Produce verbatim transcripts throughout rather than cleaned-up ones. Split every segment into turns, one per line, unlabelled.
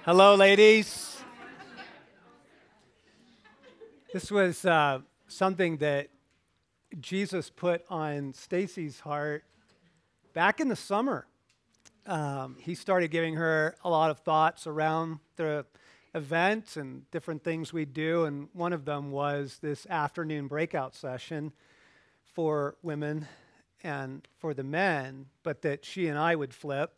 Hello, ladies. This was uh, something that Jesus put on Stacy's heart back in the summer. Um, he started giving her a lot of thoughts around the event and different things we do, and one of them was this afternoon breakout session for women and for the men, but that she and I would flip.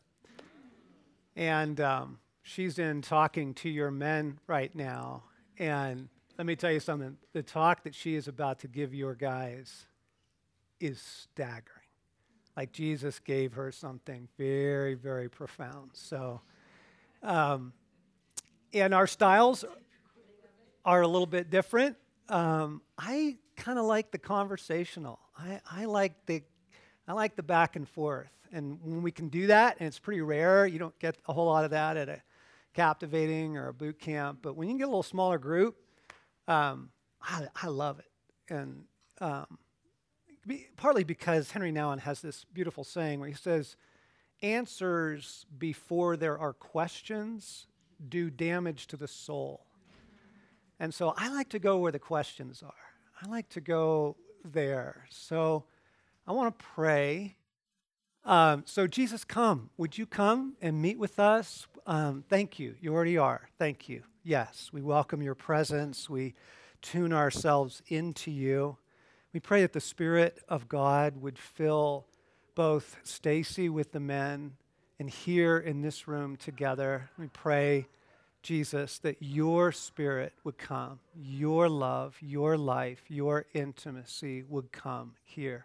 And um, she's in talking to your men right now, and let me tell you something. The talk that she is about to give your guys is staggering. Like Jesus gave her something very, very profound. So, um, and our styles are a little bit different. Um, I kind of like the conversational. I, I like the, I like the back and forth. And when we can do that, and it's pretty rare, you don't get a whole lot of that at a captivating or a boot camp. But when you get a little smaller group, Um, I, I love it, and um, be, partly because Henry Nouwen has this beautiful saying where he says, answers before there are questions do damage to the soul. And so I like to go where the questions are. I like to go there. So I want to pray. Um, so Jesus, come. Would you come and meet with us? Um, thank you. You already are. Thank you. Yes, we welcome your presence. We tune ourselves into you. We pray that the Spirit of God would fill both Stacy with the men and here in this room together. We pray, Jesus, that your Spirit would come, your love, your life, your intimacy would come here.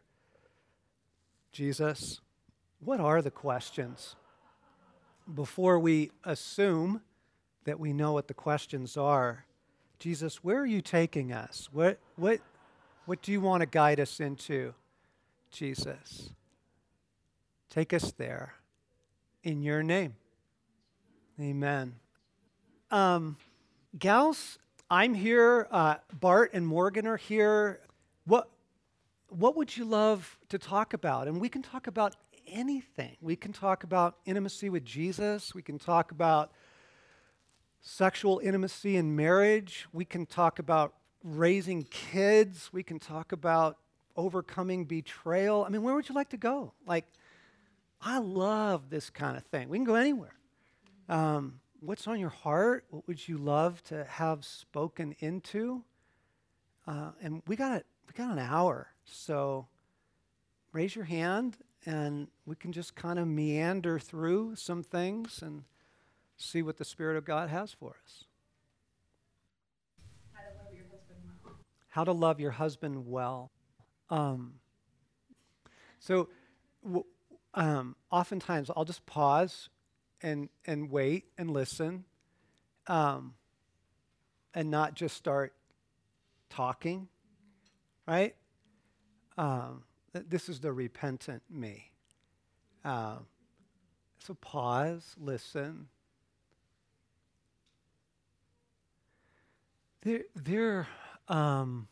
Jesus, what are the questions? Before we assume that we know what the questions are, Jesus, where are you taking us? What, what, what do you want to guide us into, Jesus? Take us there. In your name. Amen. Um, gals, I'm here. Uh, Bart and Morgan are here. What, what would you love to talk about? And we can talk about anything. We can talk about intimacy with Jesus. We can talk about sexual intimacy in marriage. We can talk about raising kids. We can talk about overcoming betrayal. I mean, where would you like to go? Like, I love this kind of thing. We can go anywhere. Um, what's on your heart? What would you love to have spoken into? Uh, and we got it. We got an hour, so raise your hand, and we can just kind of meander through some things and see what the Spirit of God has for us.
How to love your husband well.
How to love your husband well. Um, so w- um, oftentimes I'll just pause and and wait and listen um, and not just start talking, right? Um, th- this is the repentant me. Um, so pause, listen. There, there, um,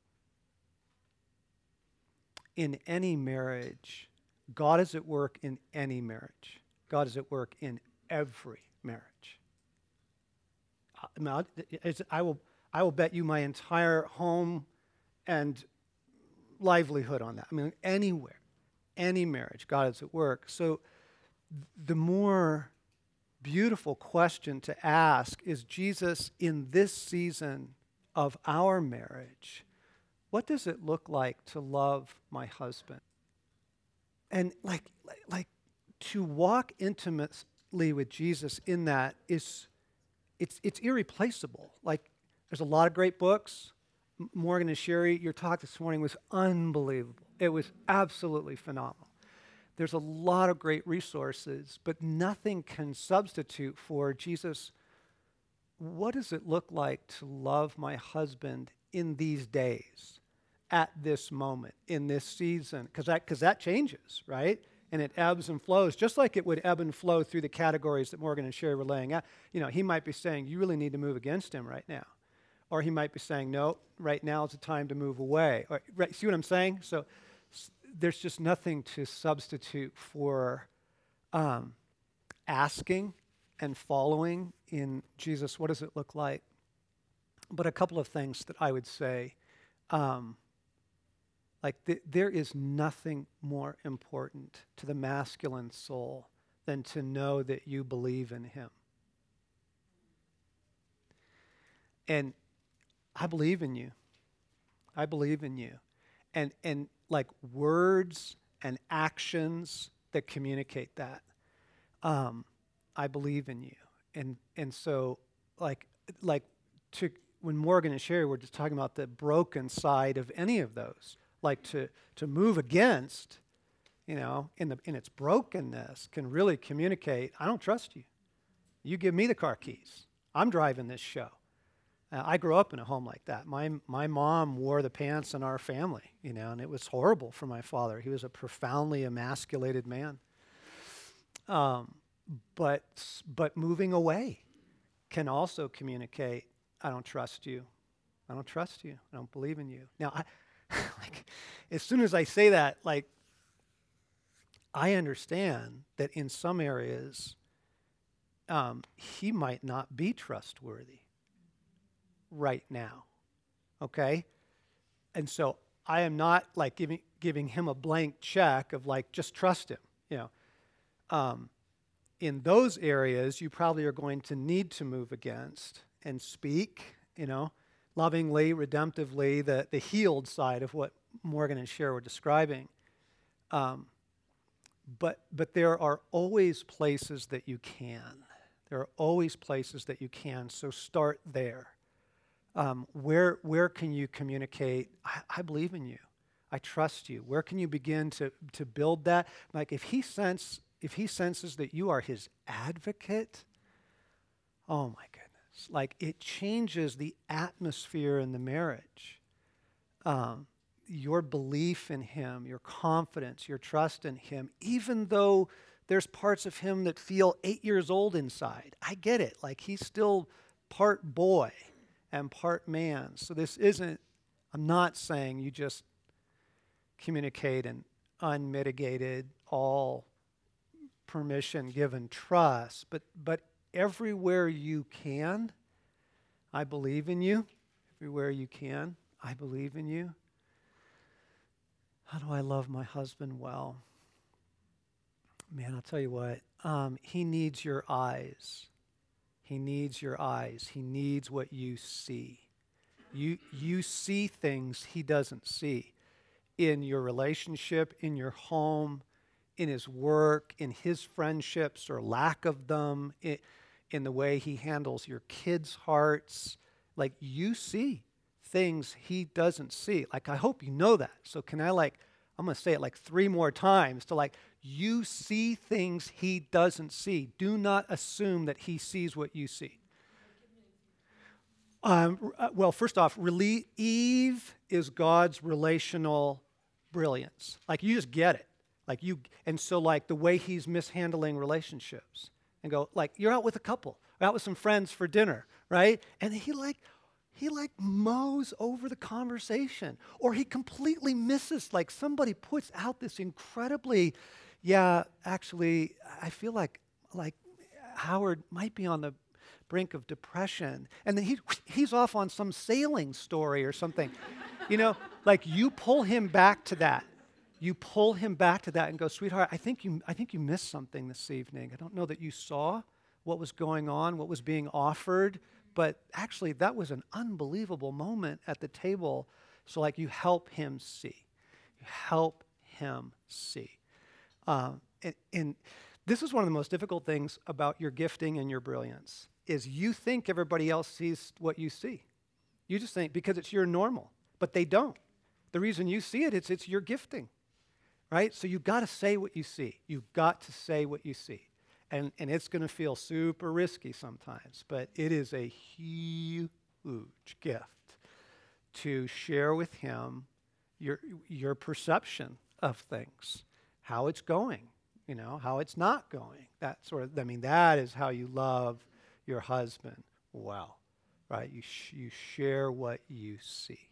in any marriage, God is at work in any marriage. God is at work in every marriage. I, mean, I'll- I will, I will bet you my entire home and livelihood on that. I mean, anywhere, any marriage, God is at work. So the more beautiful question to ask is, Jesus, in this season of our marriage, what does it look like to love my husband? And like, like, like to walk intimately with Jesus in that is, it's, it's irreplaceable. Like, there's a lot of great books. M- Morgan and Sherry, your talk this morning was unbelievable. It was absolutely phenomenal. There's a lot of great resources, but nothing can substitute for, Jesus, what does it look like to love my husband in these days, at this moment, in this season? Because that, because that changes, right? And it ebbs and flows, just like it would ebb and flow through the categories that Morgan and Sherry were laying out. You know, he might be saying, you really need to move against him right now. Or he might be saying, no, right now is the time to move away. Or, right, see what I'm saying? So there's just nothing to substitute for um, asking and following in Jesus, what does it look like? But a couple of things that I would say. Um, like th- there is nothing more important to the masculine soul than to know that you believe in him. And I believe in you. I believe in you. And and like words and actions that communicate that. Um, I believe in you. And and so like like to when Morgan and Sherry were just talking about the broken side of any of those, like to to move against, you know, in the in its brokenness can really communicate, I don't trust you. You give me the car keys. I'm driving this show. Uh, I grew up in a home like that. My my mom wore the pants in our family, you know, and it was horrible for my father. He was a profoundly emasculated man. Um, but but moving away can also communicate, I don't trust you. I don't trust you. I don't believe in you. Now, I, like, as soon as I say that, like, I understand that in some areas, um, he might not be trustworthy right now, okay? And so I am not like giving giving him a blank check of like, just trust him, you know. Um, in those areas, you probably are going to need to move against and speak, you know, lovingly, redemptively, the, the healed side of what Morgan and Cher were describing. Um, but but there are always places that you can. There are always places that you can, so start there. Um, where where can you communicate, I, I believe in you, I trust you? Where can you begin to, to build that? Like if he sense if he senses that you are his advocate, oh my goodness, like it changes the atmosphere in the marriage. Um, your belief in him, your confidence, your trust in him, even though there's parts of him that feel eight years old inside. I get it. Like he's still part boy and part man. So this isn't, I'm not saying you just communicate in unmitigated, all permission given trust, but but everywhere you can, I believe in you. Everywhere you can, I believe in you. How do I love my husband well? Man, I'll tell you what, um, he needs your eyes. He needs your eyes. He needs what you see. You, you see things he doesn't see in your relationship, in your home, in his work, in his friendships or lack of them, in, in the way he handles your kids' hearts. Like you see things he doesn't see. Like I hope you know that. So can I like, I'm going to say it like three more times to like, you see things he doesn't see. Do not assume that he sees what you see. Um, well, first off, really, Eve is God's relational brilliance. Like you just get it. Like you, and so like the way he's mishandling relationships and go like, you're out with a couple, or out with some friends for dinner, right? And he like, he like mows over the conversation, or he completely misses, like somebody puts out this incredibly, yeah, actually, I feel like, like Howard might be on the brink of depression. And then he, he's off on some sailing story or something. You know, like you pull him back to that. You pull him back to that and go, sweetheart, I think you I think you missed something this evening. I don't know that you saw what was going on, what was being offered, but actually that was an unbelievable moment at the table. So like you help him see. You help him see. Um, and, and this is one of the most difficult things about your gifting and your brilliance, is you think everybody else sees what you see. You just think because it's your normal, but they don't. The reason you see it, it's it's your gifting. Right? So you've got to say what you see. You've got to say what you see. And, and it's going to feel super risky sometimes, but it is a huge gift to share with him your, your perception of things, how it's going, you know, how it's not going. That sort of, I mean, that is how you love your husband well, right? You, sh- you share what you see.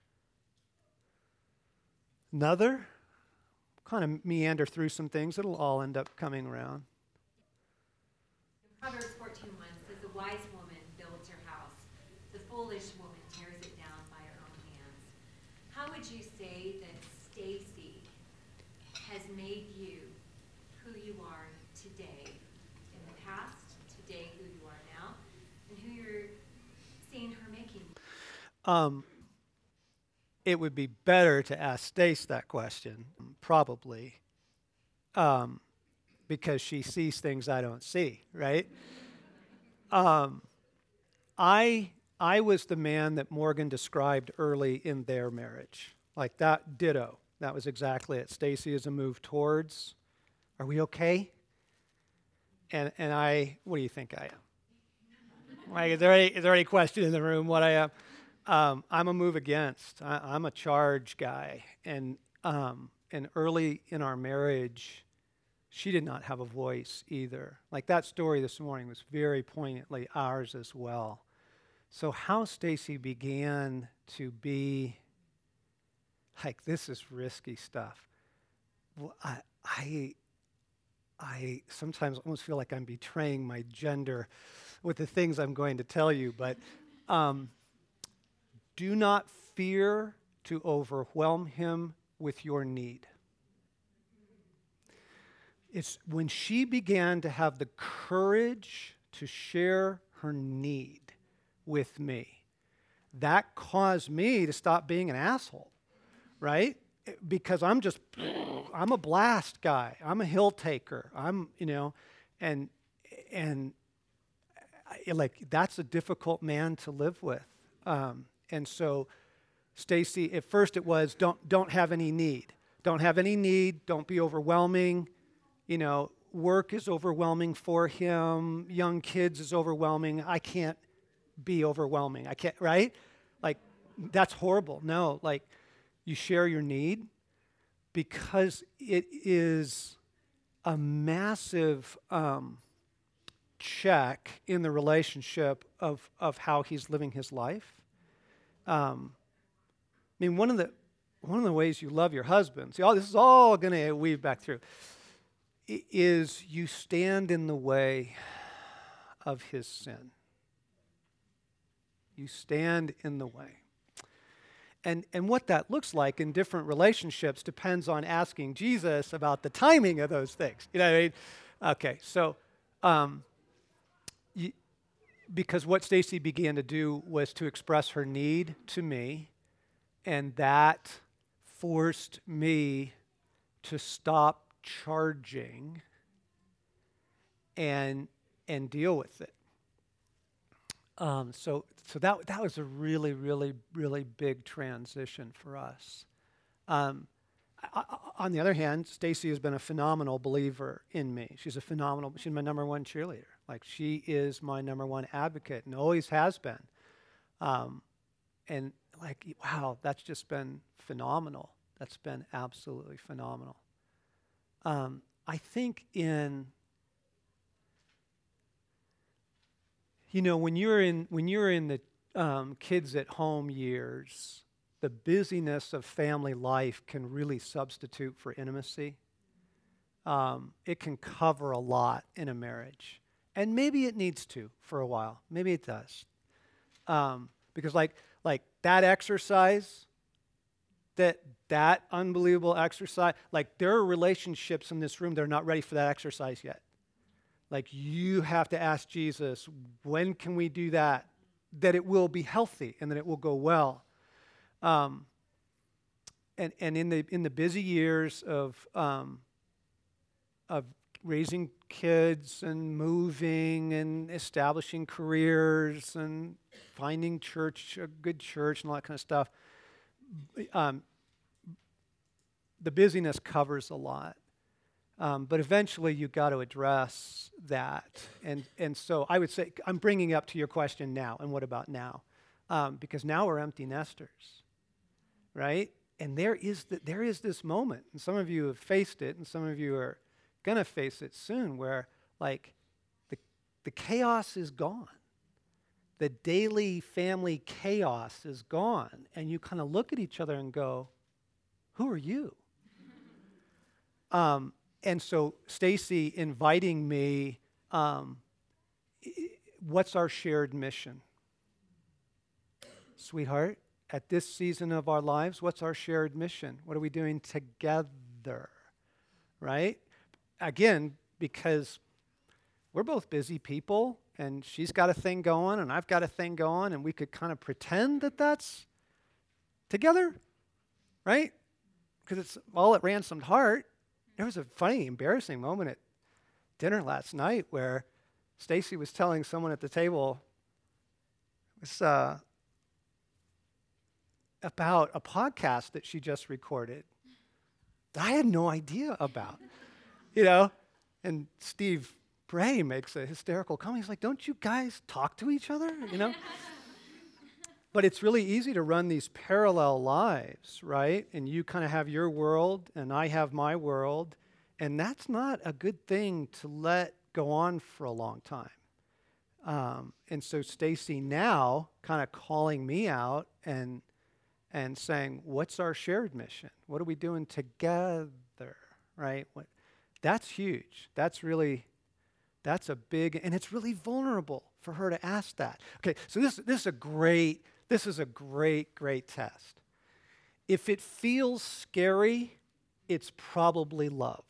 Another, kind of meander through some things. It'll all end up coming around.
Proverbs fourteen one says, "The wise woman builds her house. The foolish woman tears it down by her own hands." How would you say that Stacy has made you who you are today, in the past, today who you are now, and who you're seeing her making?
Um, it would be better to ask Stace that question, probably, um, because she sees things I don't see, right? Um, I I was the man that Morgan described early in their marriage, like that ditto. That was exactly it. Stacy is a move towards. Are we okay? And and I, what do you think I am? Like, is there any is there any question in the room what I am? Um, I'm a move against. I, I'm a charge guy, and um, and early in our marriage, she did not have a voice either. Like that story this morning was very poignantly ours as well. So how Stacy began to be like, this is risky stuff. Well, I, I, I sometimes almost feel like I'm betraying my gender with the things I'm going to tell you, but um, do not fear to overwhelm him with your need. It's when she began to have the courage to share her need with me, that caused me to stop being an asshole, right? Because I'm just, I'm a blast guy. I'm a hill taker. I'm, you know, and, and I, like, that's a difficult man to live with. Um, and so Stacy, at first it was, don't, don't have any need. Don't have any need. Don't be overwhelming. You know, work is overwhelming for him. Young kids is overwhelming. I can't be overwhelming. I can't, right? Like, that's horrible. No, like, you share your need because it is a massive um, check in the relationship of, of how he's living his life. Um, I mean, one of the one of the ways you love your husband, see, all this is all going to weave back through, is you stand in the way of his sin. You stand in the way. And and what that looks like in different relationships depends on asking Jesus about the timing of those things. You know what I mean? Okay, so um, you, because what Stacy began to do was to express her need to me, and that forced me to stop charging and and deal with it. Um, so so that that was a really, really, really big transition for us. Um, I, I, on the other hand, Stacy has been a phenomenal believer in me. She's a phenomenal, she's my number one cheerleader. Like, she is my number one advocate and always has been. Um, and like, wow, that's just been phenomenal. That's been absolutely phenomenal. Um, I think in You know, when you're in when you're in the um, kids at home years, the busyness of family life can really substitute for intimacy. Um, it can cover a lot in a marriage, and maybe it needs to for a while. Maybe it does, um, because like like that exercise, that that unbelievable exercise. Like, there are relationships in this room that are not ready for that exercise yet. Like, you have to ask Jesus, when can we do that? That it will be healthy and that it will go well. Um, and and in the in the busy years of um, of raising kids and moving and establishing careers and finding church, a good church and all that kind of stuff, um, the busyness covers a lot. Um, but eventually you got to address that. And and so I would say, I'm bringing up to your question now, and what about now? Um, because now we're empty nesters, right? And there is the, there is this moment, and some of you have faced it, and some of you are going to face it soon, where like the the chaos is gone. The daily family chaos is gone. And you kind of look at each other and go, who are you? Um, And so Stacy inviting me um, what's our shared mission? Sweetheart, at this season of our lives, what's our shared mission? What are we doing together? Right? Again, because we're both busy people, and she's got a thing going, and I've got a thing going, and we could kind of pretend that that's together, right? Because it's all at Ransomed Heart. There was a funny, embarrassing moment at dinner last night where Stacy was telling someone at the table, it was uh, about a podcast that she just recorded that I had no idea about, you know? And Steve Bray makes a hysterical comment. He's like, don't you guys talk to each other, you know? But it's really easy to run these parallel lives, right? And you kind of have your world, and I have my world, and that's not a good thing to let go on for a long time. Um, and so Stacy now kind of calling me out and and saying, what's our shared mission? What are we doing together, right? What, that's huge. That's really, that's a big, and it's really vulnerable for her to ask that. Okay, so this, this is a great, this is a great, great test. If it feels scary, it's probably love.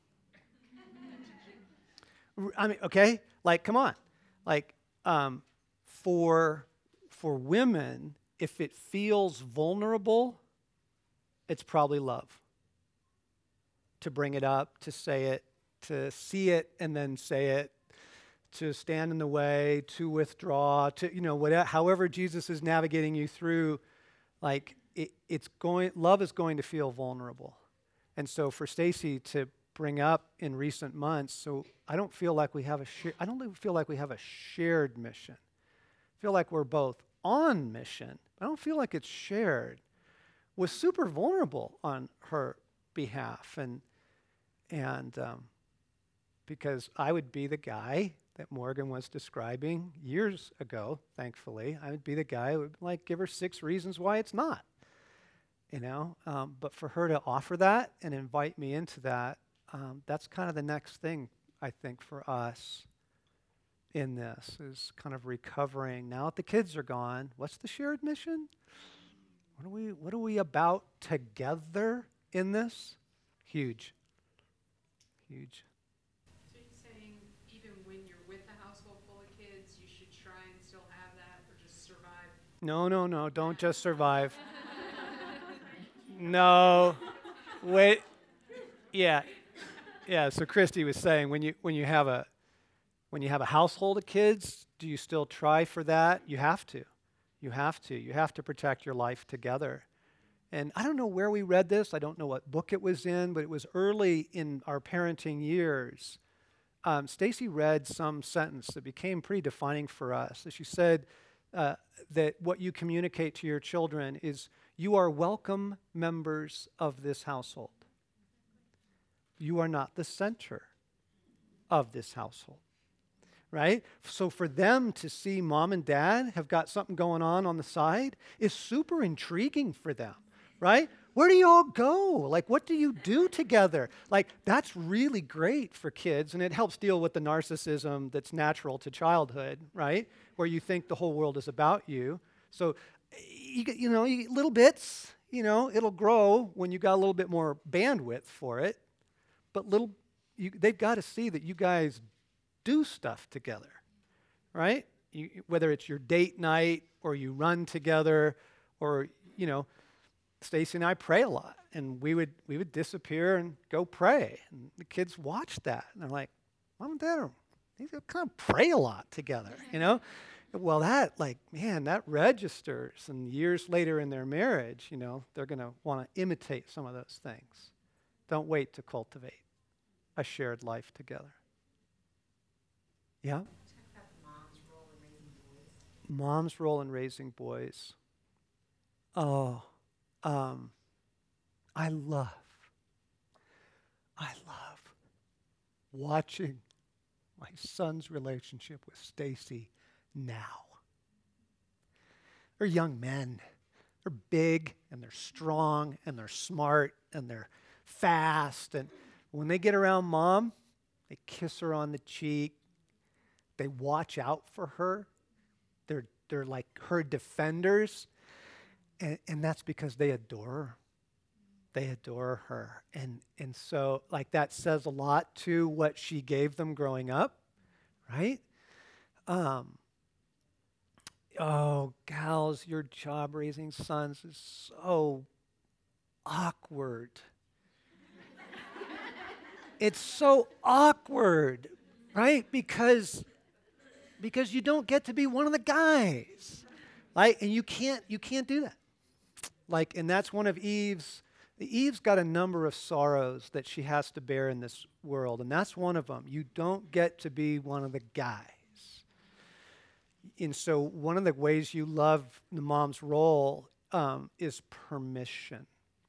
I mean, okay, like, come on. Like, um, for, for women, if it feels vulnerable, it's probably love. To bring it up, to say it, to see it and then say it, to stand in the way, to withdraw, to, you know, whatever, however Jesus is navigating you through, like, it, it's going, love is going to feel vulnerable. And so for Stacy to bring up in recent months, so I don't feel like we have a share, I don't feel like we have a shared mission. I feel like we're both on mission. I don't feel like it's shared. Was super vulnerable on her behalf, and and um, because I would be the guy that Morgan was describing years ago. Thankfully, I would be the guy who would like give her six reasons why it's not. You know, um, but for her to offer that and invite me into that, um, that's kind of the next thing I think for us in this is kind of recovering. Now that the kids are gone, what's the shared mission? What are we, what are we about together in this? Huge. Huge.
So you're saying even when you're with a household full of kids, you should try and still have that or just survive?
No, no, no, don't just survive. No. Wait. Yeah. Yeah, so Christy was saying when you when you have a When you have a household of kids, do you still try for that? You have to. You have to. You have to protect your life together. And I don't know where we read this. I don't know what book it was in, but it was early in our parenting years. Um, Stacy read some sentence that became pretty defining for us. She said uh, that what you communicate to your children is, you are welcome members of this household. You are not the center of this household. Right? So for them to see mom and dad have got something going on on the side is super intriguing for them, right? Where do you all go? Like, what do you do together? Like, that's really great for kids, and it helps deal with the narcissism that's natural to childhood, right? Where you think the whole world is about you. So, you, you know, you, little bits, you know, it'll grow when you got a little bit more bandwidth for it. But little, you, they've got to see that you guys do stuff together, right? You, whether it's your date night or you run together, or, you know, Stacy and I pray a lot, and we would we would disappear and go pray, and the kids watched that, and they're like, Mom and Dad are, they kind of pray a lot together, you know? Well, that, like, man, that registers, and years later in their marriage, you know, they're going to want to imitate some of those things. Don't wait to cultivate a shared life together. Yeah?
Talk about the mom's role in raising boys.
Mom's role in raising boys. Oh, um, I love, I love watching my son's relationship with Stacy now. They're young men. They're big, and they're strong, and they're smart, and they're fast. And when they get around mom, they kiss her on the cheek. They watch out for her. They're, they're like her defenders. And, and that's because they adore her. They adore her. And, and so, like, that says a lot to what she gave them growing up, right? Um, oh, gals, your job raising sons is so awkward. It's so awkward, right? Because, because you don't get to be one of the guys, right? And you can't, you can't do that. Like, and that's one of Eve's, Eve's got a number of sorrows that she has to bear in this world, and that's one of them. You don't get to be one of the guys. And so one of the ways you love the mom's role um, is permission.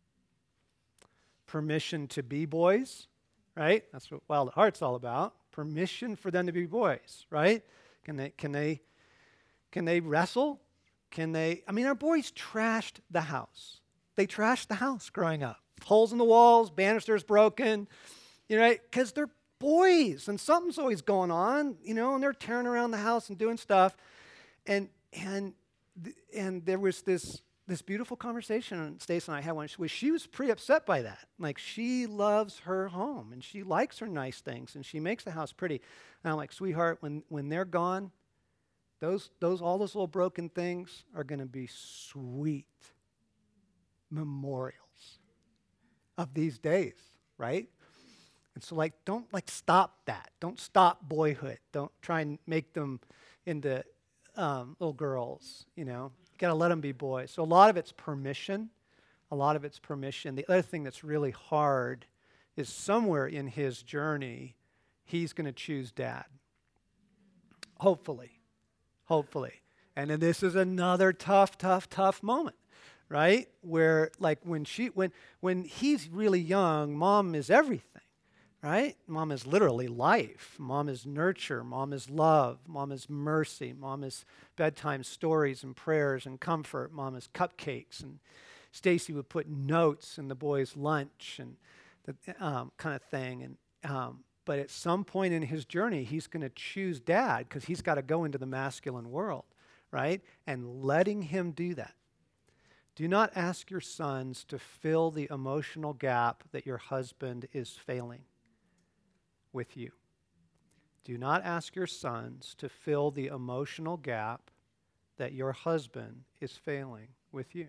Permission to be boys, right? That's what Wild at Heart's all about. Permission for them to be boys, right? Can they, can they, can they wrestle? Can they, I mean, our boys trashed the house. They trashed the house growing up. Holes in the walls, banisters broken, you know, because they're boys and something's always going on, you know, and they're tearing around the house and doing stuff. And and and there was this this beautiful conversation Stacey and I had when she was, she was pretty upset by that. Like, she loves her home and she likes her nice things and she makes the house pretty. And I'm like, sweetheart, when when they're gone, those those all those little broken things are going to be sweet memorials of these days, right? And so, like, don't, like, stop that. Don't stop boyhood. Don't try and make them into um, little girls, you know. You got to let them be boys. So a lot of it's permission. A lot of it's permission. The other thing that's really hard is somewhere in his journey, he's going to choose dad. Hopefully. Hopefully. And then this is another tough, tough, tough moment. Right? Where, like, when she, when, when he's really young, mom is everything, right? Mom is literally life. Mom is nurture. Mom is love. Mom is mercy. Mom is bedtime stories and prayers and comfort. Mom is cupcakes. And Stacey would put notes in the boys' lunch and the um, kind of thing. And um, but at some point in his journey, he's going to choose dad because he's got to go into the masculine world, right? And letting him do that. Do not ask your sons to fill the emotional gap that your husband is failing with you. Do not ask your sons to fill the emotional gap that your husband is failing with you.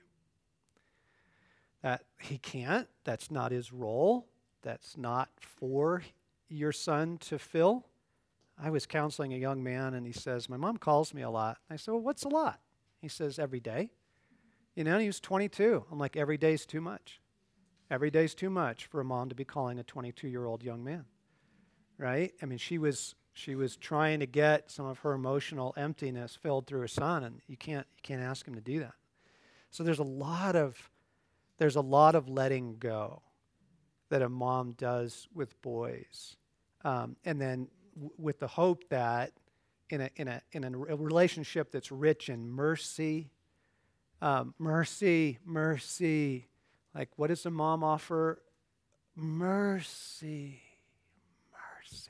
That he can't, that's not his role, that's not for your son to fill. I was counseling a young man and he says, my mom calls me a lot. I said, well, what's a lot? He says, every day. You know, he was twenty-two. I'm like, every day's too much. Every day's too much for a mom to be calling a twenty-two-year-old young man, right? I mean, she was she was trying to get some of her emotional emptiness filled through her son, and you can't you can't ask him to do that. So there's a lot of there's a lot of letting go that a mom does with boys, um, and then w- with the hope that in a in a in a relationship that's rich in mercy. Um, mercy, mercy. Like, what does a mom offer? Mercy, mercy.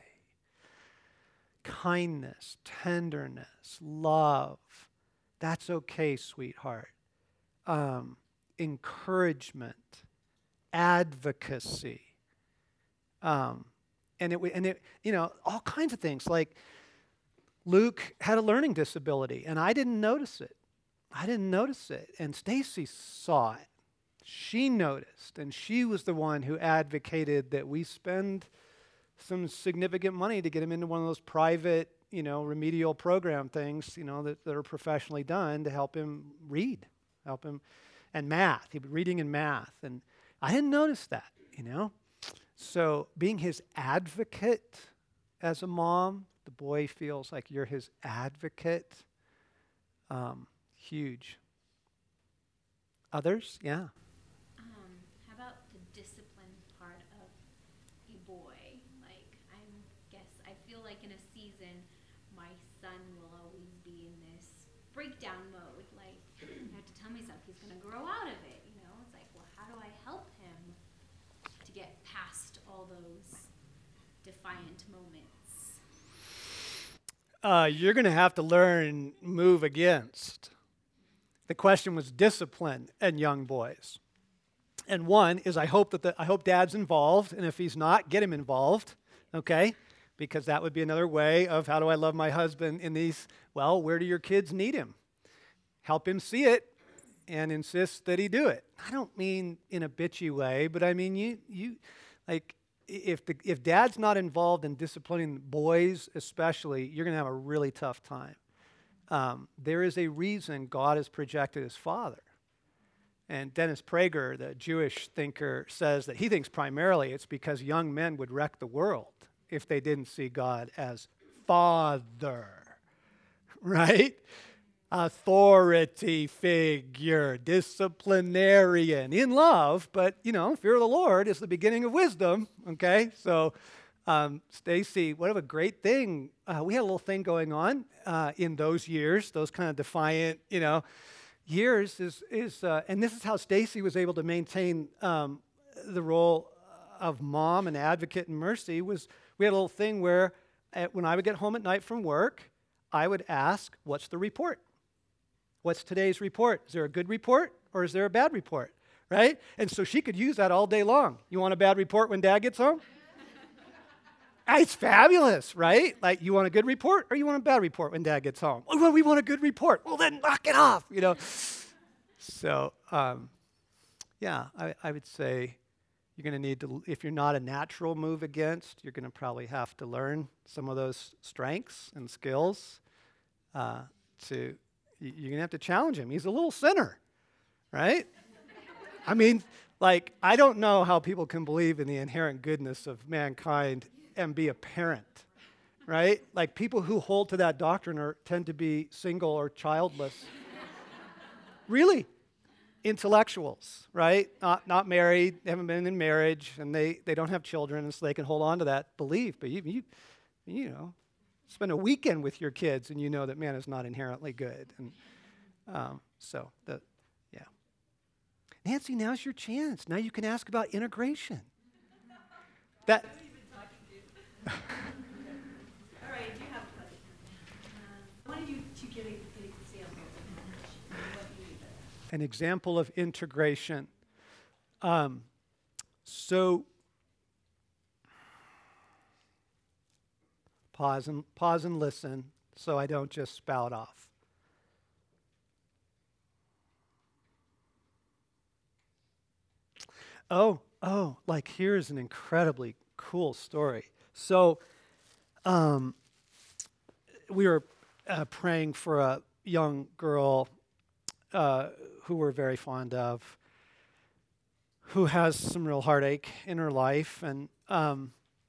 Kindness, tenderness, love. That's okay, sweetheart. Um, encouragement, advocacy. Um, and it, and it, you know, all kinds of things. Like, Luke had a learning disability, and I didn't notice it. I didn't notice it, and Stacey saw it. She noticed, and she was the one who advocated that we spend some significant money to get him into one of those private, you know, remedial program things, you know, that, that are professionally done to help him read, help him, and math. He'd be reading and math, and I didn't notice that, you know. So being his advocate as a mom, the boy feels like you're his advocate. Um, Huge. Others? Yeah.
Um, how about the discipline part of a boy? Like, I guess I feel like in a season, my son will always be in this breakdown mode. Like, I have to tell myself he's going to grow out of it. You know, it's like, well, how do I help him to get past all those defiant moments?
uh, you're going to have to learn move against. The question was discipline and young boys. And one is I hope that the, I hope dad's involved, and if he's not, get him involved, okay? Because that would be another way of how do I love my husband in these, well, where do your kids need him? Help him see it and insist that he do it. I don't mean in a bitchy way, but I mean you you like if the if dad's not involved in disciplining boys especially, you're going to have a really tough time. Um, there is a reason God is projected as father. And Dennis Prager, the Jewish thinker, says that he thinks primarily it's because young men would wreck the world if they didn't see God as father, right? Authority figure, disciplinarian, in love, but, you know, fear of the Lord is the beginning of wisdom, okay? So, um, Stacy, what a great thing. Uh, we had a little thing going on uh, in those years, those kind of defiant, you know, years is, is uh, and this is how Stacy was able to maintain um, the role of mom and advocate and mercy was we had a little thing where at, when I would get home at night from work, I would ask, what's the report? What's today's report? Is there a good report or is there a bad report, right? And so she could use that all day long. You want a bad report when dad gets home? It's fabulous, right? Like, you want a good report or you want a bad report when dad gets home? Oh, well, we want a good report. Well, then knock it off, you know. So, um, yeah, I, I would say you're going to need to, if you're not a natural move against, you're going to probably have to learn some of those strengths and skills uh, to, you're going to have to challenge him. He's a little sinner, right? I mean, like, I don't know how people can believe in the inherent goodness of mankind and be a parent, right? Like, people who hold to that doctrine are tend to be single or childless. Really, intellectuals, right? Not not married, they haven't been in marriage, and they, they don't have children, and so they can hold on to that belief. But you, you, you know, spend a weekend with your kids, and you know that man is not inherently good. And um, so, the, yeah. Nancy, now's your chance. Now you can ask about integration. That.
All right, you have a question. Uh, I wanted you to give an example of what you mean by that.
An example of integration. Um, so, pause and pause and listen, so I don't just spout off. Oh, oh, like here's an incredibly cool story. So, um, we were uh, praying for a young girl uh, who we're very fond of, who has some real heartache in her life, and um,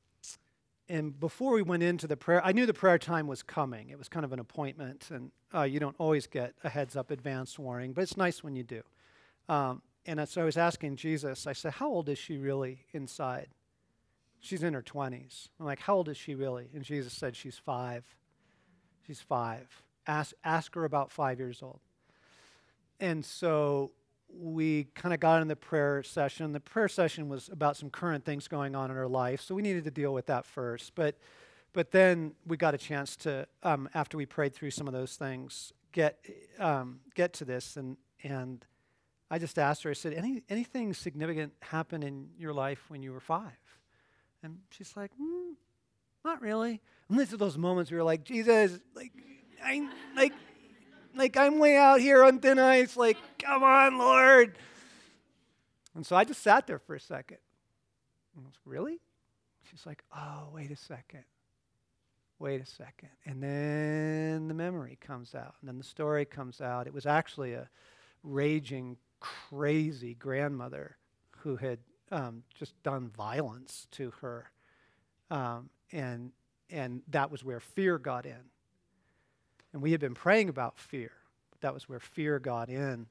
and before we went into the prayer, I knew the prayer time was coming. It was kind of an appointment, and uh, you don't always get a heads-up advance warning, but it's nice when you do. Um, and so I was asking Jesus. I said, "How old is she really inside?" She's in her twenties. I'm like, how old is she really? And Jesus said, she's five. She's five. Ask, ask her about five years old. And so we kind of got in the prayer session. The prayer session was about some current things going on in her life, so we needed to deal with that first. But but then we got a chance to, um, after we prayed through some of those things, get um, get to this. And and I just asked her, I said, Any anything significant happen in your life when you were five? And she's like, mm, not really. And these are those moments where you're like, Jesus, like, I, like, like I'm way out here on thin ice. Like, come on, Lord. And so I just sat there for a second. And I was, really? She's like, oh, wait a second. Wait a second. And then the memory comes out. And then the story comes out. It was actually a raging, crazy grandmother who had Um, just done violence to her, um, and and that was where fear got in. And we had been praying about fear, but that was where fear got in.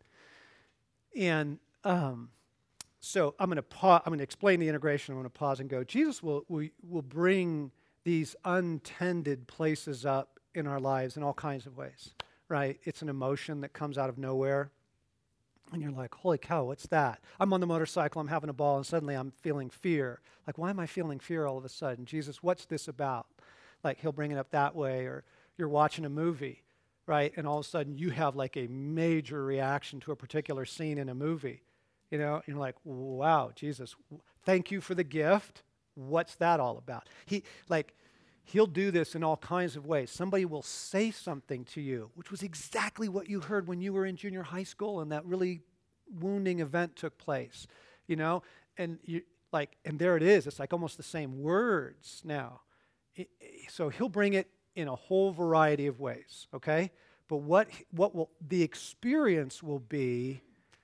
And um, so I'm going to pause. I'm going to explain the integration. I'm going to pause and go. Jesus will will will bring these untended places up in our lives in all kinds of ways. Right? It's an emotion that comes out of nowhere. And you're like, holy cow, what's that? I'm on the motorcycle, I'm having a ball, and suddenly I'm feeling fear. Like, why am I feeling fear all of a sudden? Jesus, what's this about? Like, he'll bring it up that way. Or you're watching a movie, right? And all of a sudden you have like a major reaction to a particular scene in a movie. You know, and you're like, wow, Jesus, thank you for the gift. What's that all about? He like he'll do this in all kinds of ways. Somebody will say something to you, which was exactly what you heard when you were in junior high school and that really wounding event took place, you know? And you like and there it is. It's like almost the same words now. It, so he'll bring it in a whole variety of ways, okay? But what what will the experience will be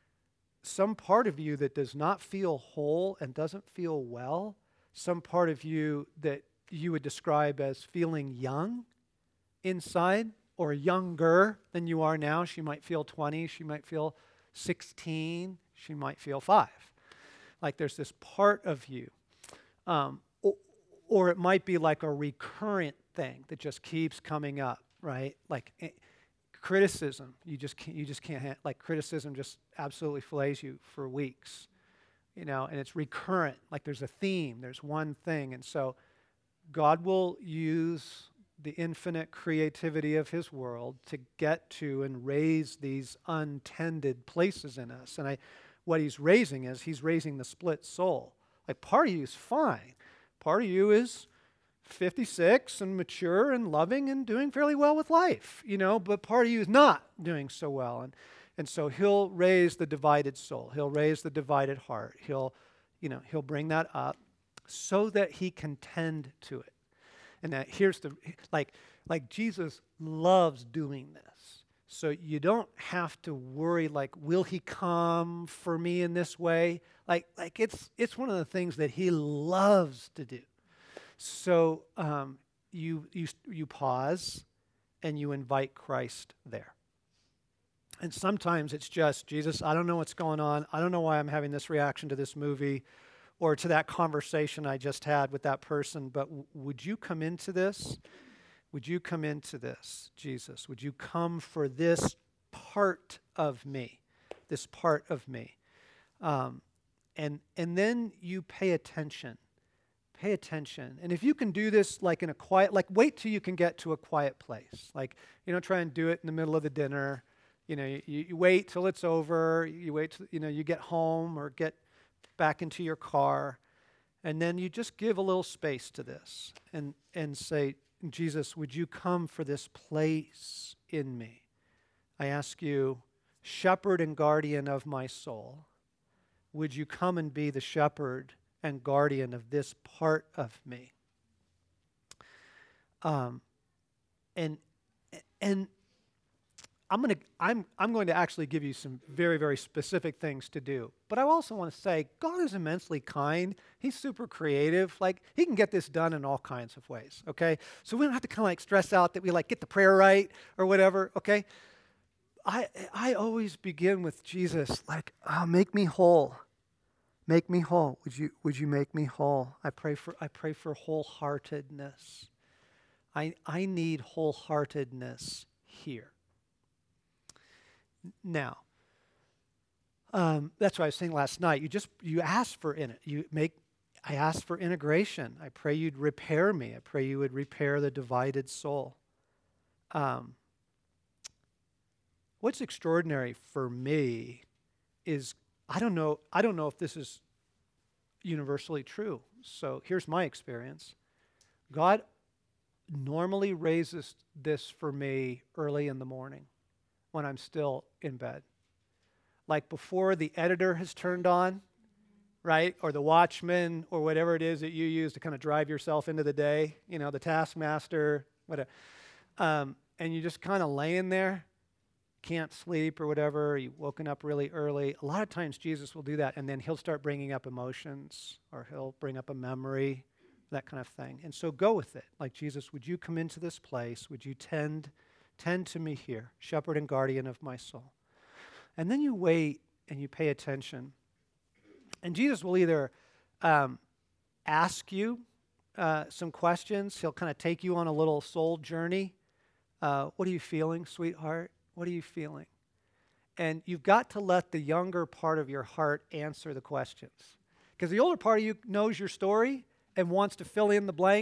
some part of you that does not feel whole and doesn't feel well, some part of you that you would describe as feeling young inside or younger than you are now. She might feel twenty, she might feel sixteen, she might feel five. Like there's this part of you. Um, or, or it might be like a recurrent thing that just keeps coming up, right? Like eh, criticism, you just can't, you just can't, ha- like criticism just absolutely fillets you for weeks, you know, and it's recurrent, like there's a theme, there's one thing. And so God will use the infinite creativity of his world to get to and raise these untended places in us. And I, what he's raising is he's raising the split soul. Like part of you is fine. Part of you is fifty-six and mature and loving and doing fairly well with life, you know, but part of you is not doing so well. And and so he'll raise the divided soul. He'll raise the divided heart. He'll, you know, he'll bring that up so that he can tend to it. And that here's the, like, like Jesus loves doing this. So you don't have to worry, like, will he come for me in this way? Like, like it's it's one of the things that he loves to do. So um, you, you you pause and you invite Christ there. And sometimes it's just, Jesus, I don't know what's going on. I don't know why I'm having this reaction to this movie or to that conversation I just had with that person, but w- would you come into this? Would you come into this, Jesus? Would you come for this part of me, this part of me? Um, and and then you pay attention. Pay attention. And if you can do this like in a quiet, like wait till you can get to a quiet place. Like, you don't try and do it in the middle of the dinner. You know, you, you wait till it's over. You wait till, you know, you get home or get back into your car. And then you just give a little space to this and, and say, Jesus, would you come for this place in me? I ask you, shepherd and guardian of my soul, would you come and be the shepherd and guardian of this part of me? Um, and and I'm gonna I'm I'm going to actually give you some very very specific things to do. But I also want to say God is immensely kind. He's super creative. Like he can get this done in all kinds of ways. Okay, so we don't have to kind of like stress out that we like get the prayer right or whatever. Okay, I I always begin with Jesus. Like, oh, make me whole. Make me whole. Would you would you make me whole? I pray for I pray for wholeheartedness. I I need wholeheartedness here. Now, um, that's what I was saying last night. You just you ask for in it. You make. I ask for integration. I pray you'd repair me. I pray you would repair the divided soul. Um, what's extraordinary for me is I don't know. I don't know if this is universally true. So here's my experience. God normally raises this for me early in the morning when I'm still in bed. Like before the editor has turned on, right? Or the Watchman or whatever it is that you use to kind of drive yourself into the day, you know, the Taskmaster, whatever. Um, and you're just kind of laying there, can't sleep or whatever, you've woken up really early. A lot of times Jesus will do that, and then he'll start bringing up emotions, or he'll bring up a memory, that kind of thing. And so go with it. Like, Jesus, would you come into this place? Would you tend, tend to me here, shepherd and guardian of my soul? And then you wait and you pay attention. And Jesus will either um, ask you uh, some questions. He'll kind of take you on a little soul journey. Uh, what are you feeling, sweetheart? What are you feeling? And you've got to let the younger part of your heart answer the questions. Because the older part of you knows your story and wants to fill in the blanks,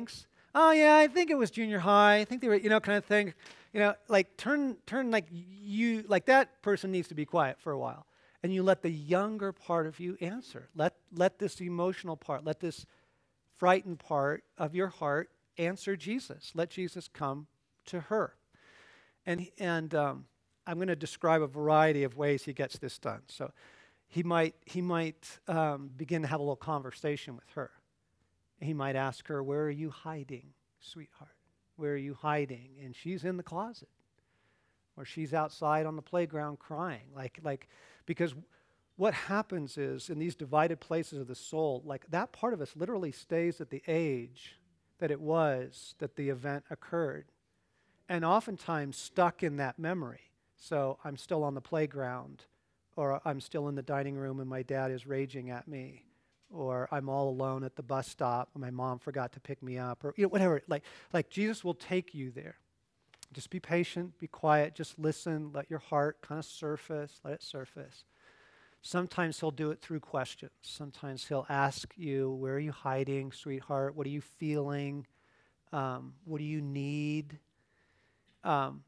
Oh yeah, I think it was junior high. I think they were, you know, kind of thing. You know, like turn turn like you like that person needs to be quiet for a while. And you let the younger part of you answer. Let let this emotional part, let this frightened part of your heart answer Jesus. Let Jesus come to her. And and um, I'm going to describe a variety of ways he gets this done. So he might he might um, begin to have a little conversation with her. He might ask her, "Where are you hiding, sweetheart? Where are you hiding?" And she's in the closet, or she's outside on the playground crying. Like like because what happens is in these divided places of the soul, like that part of us literally stays at the age that it was that the event occurred, and oftentimes stuck in that memory. So I'm still on the playground, or I'm still in the dining room and my dad is raging at me, or I'm all alone at the bus stop and my mom forgot to pick me up, or you know, whatever. Like, like Jesus will take you there. Just be patient, be quiet, just listen, let your heart kind of surface, let it surface. Sometimes he'll do it through questions. Sometimes he'll ask you, where are you hiding, sweetheart? What are you feeling? Um, what do you need? Um,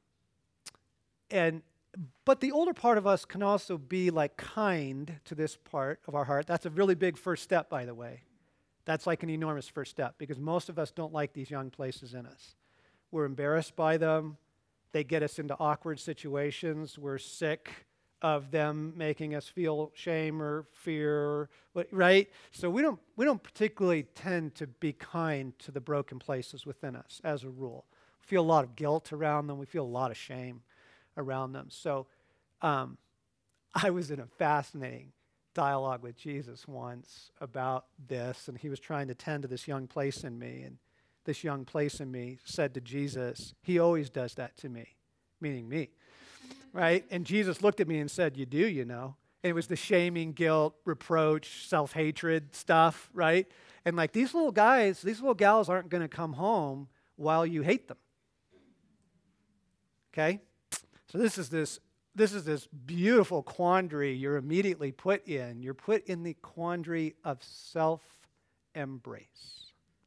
and But the older part of us can also be like kind to this part of our heart. That's a really big first step, by the way. That's like an enormous first step because most of us don't like these young places in us. We're embarrassed by them. They get us into awkward situations. We're sick of them making us feel shame or fear, right? So we don't we don't particularly tend to be kind to the broken places within us as a rule. We feel a lot of guilt around them. We feel a lot of shame around them. So um, I was in a fascinating dialogue with Jesus once about this, and he was trying to tend to this young place in me, and this young place in me said to Jesus, he always does that to me, meaning me, right? And Jesus looked at me and said, you do, you know. And it was the shaming, guilt, reproach, self-hatred stuff, right? And like these little guys, these little gals aren't going to come home while you hate them. Okay? So this is this this is this beautiful quandary you're immediately put in. You're put in the quandary of self-embrace.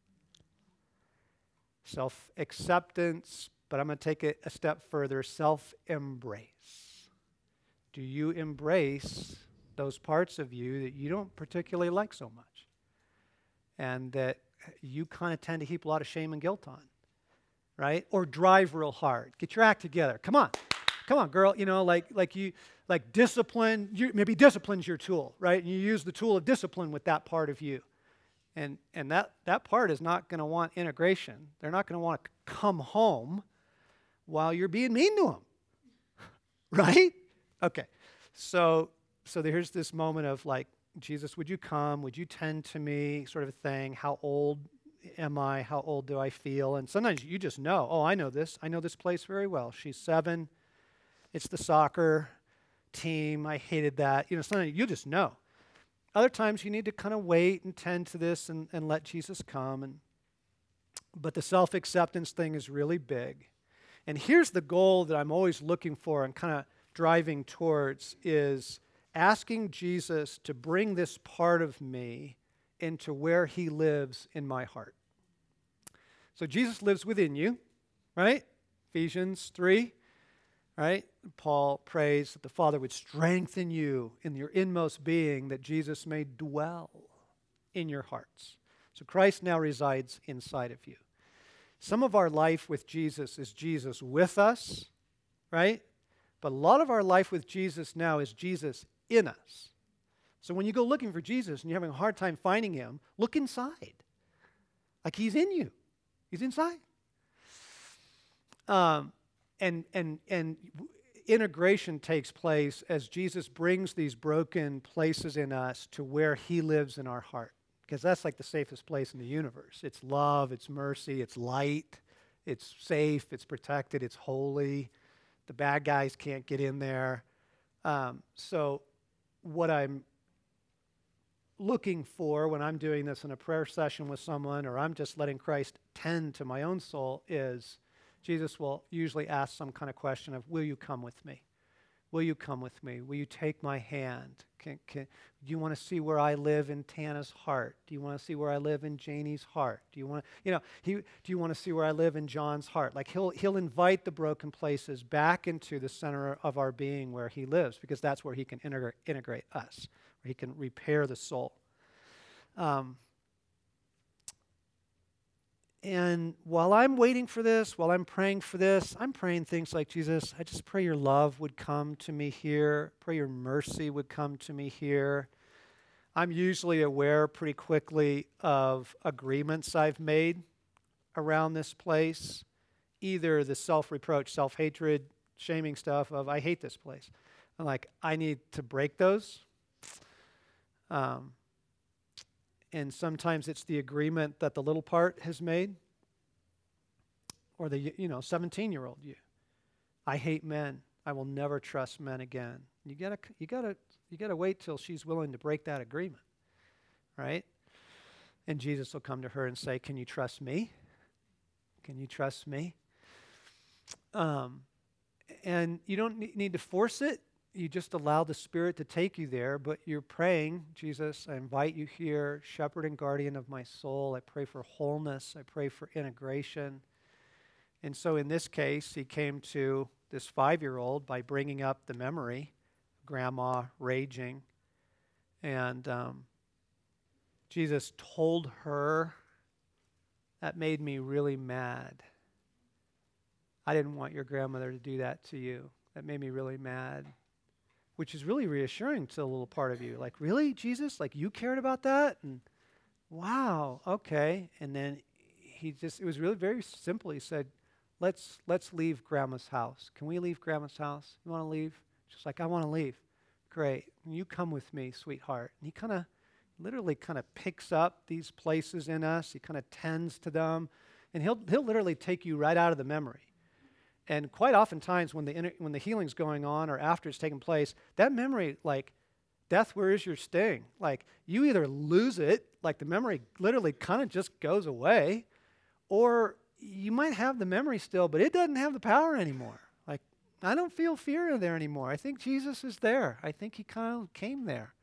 Self-acceptance, but I'm going to take it a step further, self-embrace. Do you embrace those parts of you that you don't particularly like so much and that you kind of tend to heap a lot of shame and guilt on, right? Or drive real hard. Get your act together. Come on. Come on, girl. You know, like like you like discipline, you, maybe discipline's your tool, right? And you use the tool of discipline with that part of you. And and that, that part is not going to want integration. They're not going to want to come home while you're being mean to them. Right? Okay. So so there's this moment of like, Jesus, would you come? Would you tend to me? Sort of a thing. How old am I? How old do I feel? And sometimes you just know, oh, I know this. I know this place very well. She's seven. It's the soccer team. I hated that. You know, sometimes you just know. Other times you need to kind of wait and tend to this and, and let Jesus come. And but the self-acceptance thing is really big. And here's the goal that I'm always looking for and kind of driving towards is asking Jesus to bring this part of me into where he lives in my heart. So Jesus lives within you, right? Ephesians three, right? Paul prays that the Father would strengthen you in your inmost being, that Jesus may dwell in your hearts. So Christ now resides inside of you. Some of our life with Jesus is Jesus with us, right? But a lot of our life with Jesus now is Jesus in us. So when you go looking for Jesus and you're having a hard time finding him, look inside. Like he's in you. He's inside. Um, and and and integration takes place as Jesus brings these broken places in us to where he lives in our heart. Because that's like the safest place in the universe. It's love, it's mercy, it's light, it's safe, it's protected, it's holy. The bad guys can't get in there. Um, so what I'm looking for when I'm doing this in a prayer session with someone, or I'm just letting Christ tend to my own soul, is Jesus will usually ask some kind of question of, will you come with me? Will you come with me? Will you take my hand? Can, can, do you want to see where I live in Tana's heart? Do you want to see where I live in Janie's heart? Do you want to, you know, he, do you want to see where I live in John's heart? Like he'll, he'll invite the broken places back into the center of our being where he lives, because that's where he can integrate, integrate us, where he can repair the soul. Um, And while I'm waiting for this, while I'm praying for this, I'm praying things like, Jesus, I just pray your love would come to me here. Pray your mercy would come to me here. I'm usually aware pretty quickly of agreements I've made around this place, either the self-reproach, self-hatred, shaming stuff of, I hate this place. I'm like, I need to break those. Um, And sometimes it's the agreement that the little part has made, or the, you know, seventeen-year-old you. I hate men. I will never trust men again. You gotta, you gotta, you gotta wait till she's willing to break that agreement, right? And Jesus will come to her and say, "Can you trust me? Can you trust me?" Um, and you don't ne- need to force it. You just allow the Spirit to take you there, but you're praying, Jesus, I invite you here, shepherd and guardian of my soul. I pray for wholeness. I pray for integration. And so in this case, he came to this five-year-old by bringing up the memory, grandma raging. And um, Jesus told her, that made me really mad. I didn't want your grandmother to do that to you. That made me really mad. Which is really reassuring to a little part of you. Like, really, Jesus? Like, you cared about that? And wow, okay. And then he just, it was really very simple. He said, let's let's leave Grandma's house. Can we leave Grandma's house? You want to leave? She's like, I want to leave. Great. You come with me, sweetheart. And he kind of, literally kind of picks up these places in us. He kind of tends to them. And he'll he'll literally take you right out of the memory. And quite oftentimes when the inter- when the healing's going on or after it's taken place, that memory, like, death, where is your sting? Like, you either lose it, like the memory literally kind of just goes away, or you might have the memory still, but it doesn't have the power anymore. Like, I don't feel fear there anymore. I think Jesus is there. I think he kind of came there.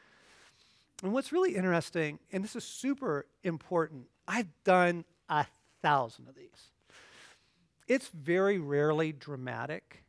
And what's really interesting, and this is super important, I've done a thousand of these. It's very rarely dramatic.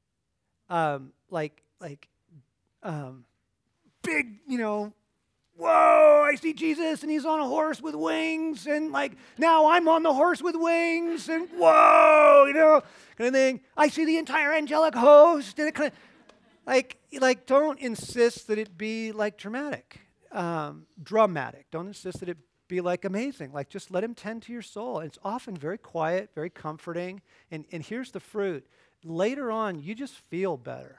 Um, like, like, um, big, you know, whoa, I see Jesus and he's on a horse with wings, and like, now I'm on the horse with wings, and whoa, you know, kind of thing. I see the entire angelic host, and it kind of, like, like, don't insist that it be like dramatic, um, dramatic. Don't insist that it be like amazing. Like, just let him tend to your soul. And it's often very quiet, very comforting. And, and here's the fruit. Later on, you just feel better.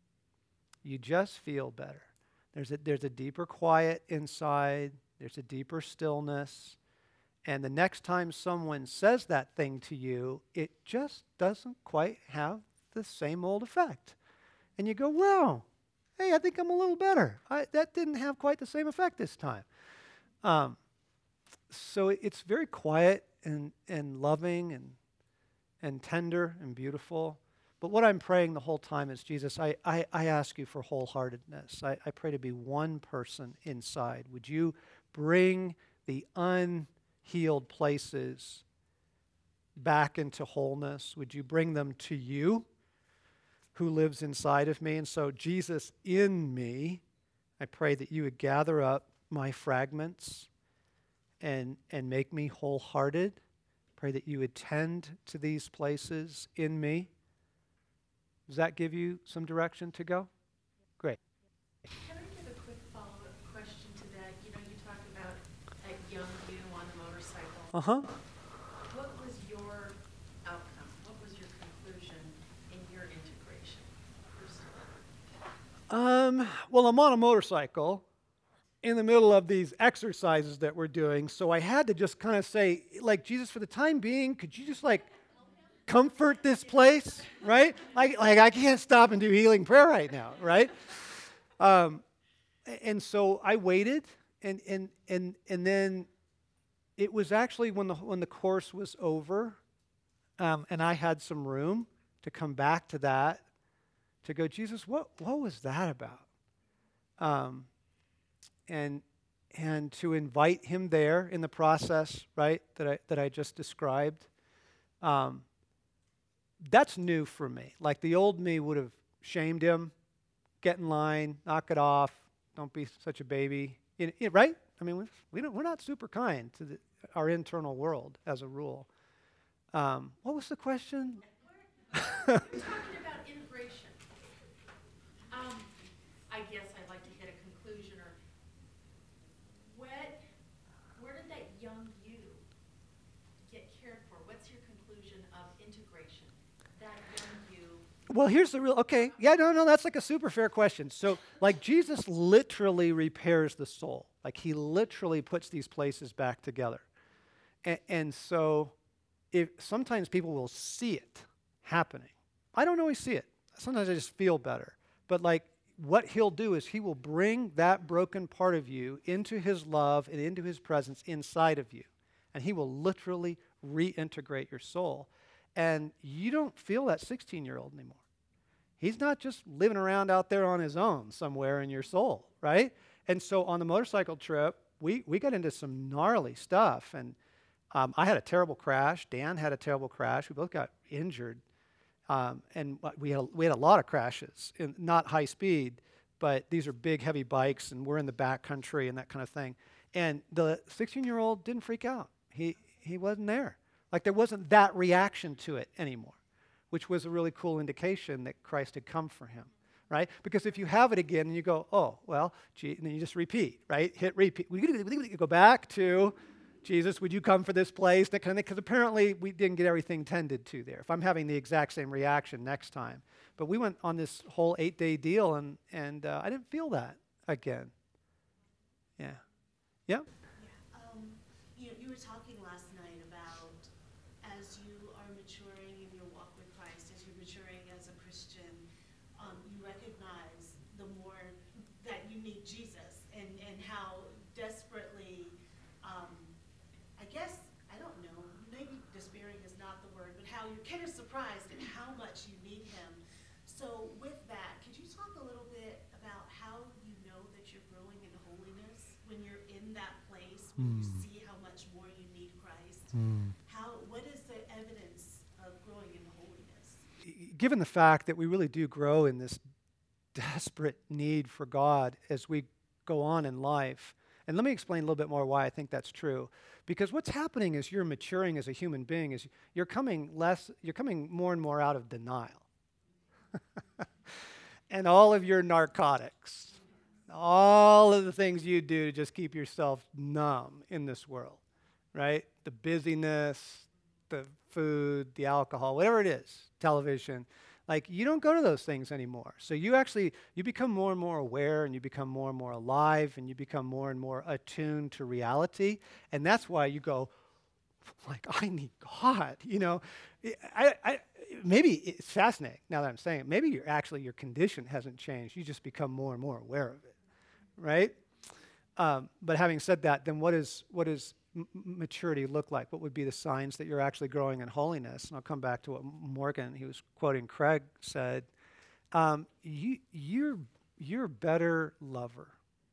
You just feel better. There's a, there's a deeper quiet inside. There's a deeper stillness. And the next time someone says that thing to you, it just doesn't quite have the same old effect. And you go, wow, hey, I think I'm a little better. I, that didn't have quite the same effect this time. Um, So it's very quiet and, and loving and and tender and beautiful. But what I'm praying the whole time is, Jesus, I, I, I ask you for wholeheartedness. I, I pray to be one person inside. Would you bring the unhealed places back into wholeness? Would you bring them to you, who lives inside of me? And so, Jesus, in me, I pray that you would gather up my fragments and and make me wholehearted. Pray that you would tend to these places in me. Does that give you some direction to go? Great.
Can I give a quick follow-up question to that? You know, you talk about that young you on the motorcycle.
Uh-huh.
What was your outcome? What was your conclusion in your integration? First of all?
Um, well, I'm on a motorcycle in the middle of these exercises that we're doing, so I had to just kind of say, like, Jesus, for the time being, could you just, like, comfort this place, right? Like, like I can't stop and do healing prayer right now, right? Um, and so I waited, and and and and then it was actually when the when the course was over, um, and I had some room to come back to that, to go, Jesus, what, what was that about? Um, and and to invite him there in the process, right, that I, that I just described. Um, that's new for me. Like the old me would have shamed him, get in line, knock it off, don't be such a baby, you know, right? I mean, we, we don't, we're not super kind to the, our internal world as a rule. Um, what was the question?
You're talking about integration. Um, I guess I'd like to get a conclusion, or what, where did that young you get cared for? What's your conclusion of integration? That young you.
Well, here's the real, okay, yeah, no, no, that's like a super fair question. So, like, Jesus literally repairs the soul. Like, he literally puts these places back together. And, and so, if sometimes people will see it happening. I don't always see it. Sometimes I just feel better. But, like, what he'll do is he will bring that broken part of you into his love and into his presence inside of you. And he will literally reintegrate your soul. And you don't feel that sixteen-year-old anymore. He's not just living around out there on his own somewhere in your soul, right? And so on the motorcycle trip, we, we got into some gnarly stuff. And um, I had a terrible crash. Dan had a terrible crash. We both got injured. Um, and we had, a, we had a lot of crashes, in, not high speed, but these are big, heavy bikes, and we're in the back country and that kind of thing. And the sixteen-year-old didn't freak out. He he wasn't there. Like, there wasn't that reaction to it anymore, which was a really cool indication that Christ had come for him, right? Because if you have it again and you go, oh, well, gee, and then you just repeat, right? Hit repeat. We go back to, Jesus, would you come for this place? That kind of thing, because apparently we didn't get everything tended to there. If I'm having the exact same reaction next time. But we went on this whole eight-day deal, and, and uh, I didn't feel that again. Yeah. Yeah?
Um, you know, you were talking last night about as you are maturing in your walk with Christ, as you're maturing as a Christian, um, you recognize the more that you need Jesus, and, and how desperately, um, I guess, I don't know, maybe despairing is not the word, but how you're kind of surprised at how much you need him. So with that, could you talk a little bit about how you know that you're growing in holiness when you're in that place, when mm. you see how much more you need Christ? Mm. How, what is the evidence of growing in holiness?
Given the fact that we really do grow in this desperate need for God as we go on in life, and let me explain a little bit more why I think that's true. Because what's happening is you're maturing as a human being, is you're coming less, you're coming more and more out of denial. And all of your narcotics, all of the things you do to just keep yourself numb in this world, right? The busyness, the food, the alcohol, whatever it is, television. Like, you don't go to those things anymore. So you actually, you become more and more aware, and you become more and more alive, and you become more and more attuned to reality. And that's why you go, like, I need God, you know. I, I, maybe it's fascinating now that I'm saying it. Maybe you're actually, your condition hasn't changed. You just become more and more aware of it, right? Um, but having said that, then what is what does m- maturity look like? What would be the signs that you're actually growing in holiness? And I'll come back to what Morgan, he was quoting Craig, said. Um, you, you're you're a better lover.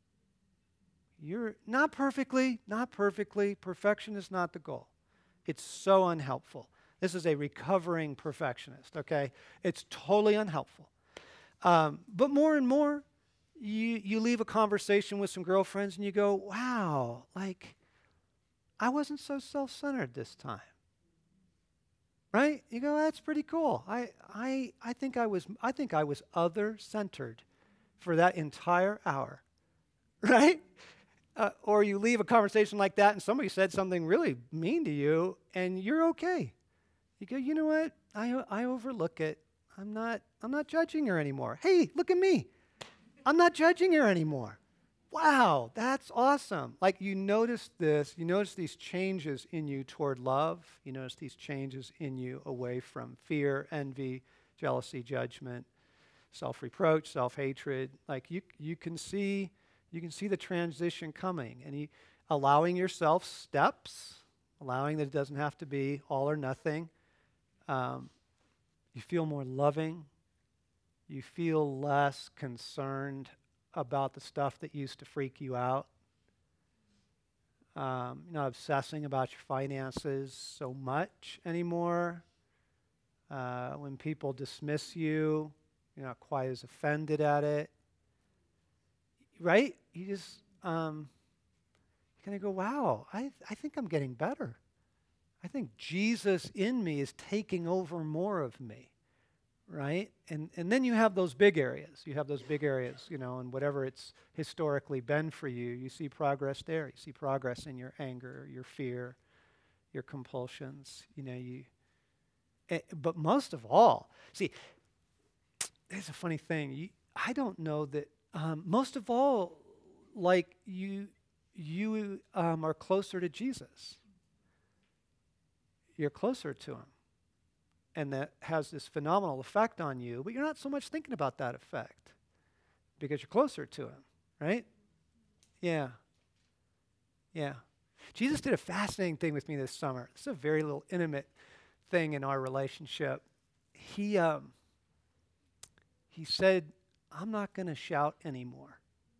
You're not perfectly, not perfectly. Perfection is not the goal. It's so unhelpful. This is a recovering perfectionist, okay? It's totally unhelpful. Um, but more and more, you, you leave a conversation with some girlfriends and you go, wow, like, I wasn't so self-centered this time. Right? You go, that's pretty cool. I, I, I think I was, I think I was other-centered for that entire hour. Right? Uh, or you leave a conversation like that and somebody said something really mean to you and you're okay. You go, you know what? I I overlook it. I'm not I'm not judging her anymore. Hey, look at me. I'm not judging her anymore. Wow, that's awesome. Like, you notice this, you notice these changes in you toward love. You notice these changes in you away from fear, envy, jealousy, judgment, self-reproach, self-hatred. Like, you you can see You can see the transition coming, and you, allowing yourself steps, allowing that it doesn't have to be all or nothing. Um, you feel more loving. You feel less concerned about the stuff that used to freak you out. Um, you're not obsessing about your finances so much anymore. Uh, when people dismiss you, you're not quite as offended at it. Right? You just um, kind of go, wow, I, I think I'm getting better. I think Jesus in me is taking over more of me. Right? And and then you have those big areas. You have those big areas, you know, and whatever it's historically been for you, you see progress there. You see progress in your anger, your fear, your compulsions. You know, you. Eh, but most of all, see, there's a funny thing. You, I don't know that. Um, most of all, like you, you um, are closer to Jesus. You're closer to him. And that has this phenomenal effect on you, but you're not so much thinking about that effect because you're closer to him, right? Yeah. Yeah. Jesus did a fascinating thing with me this summer. It's a very little intimate thing in our relationship. He um, he said, I'm not going to shout anymore.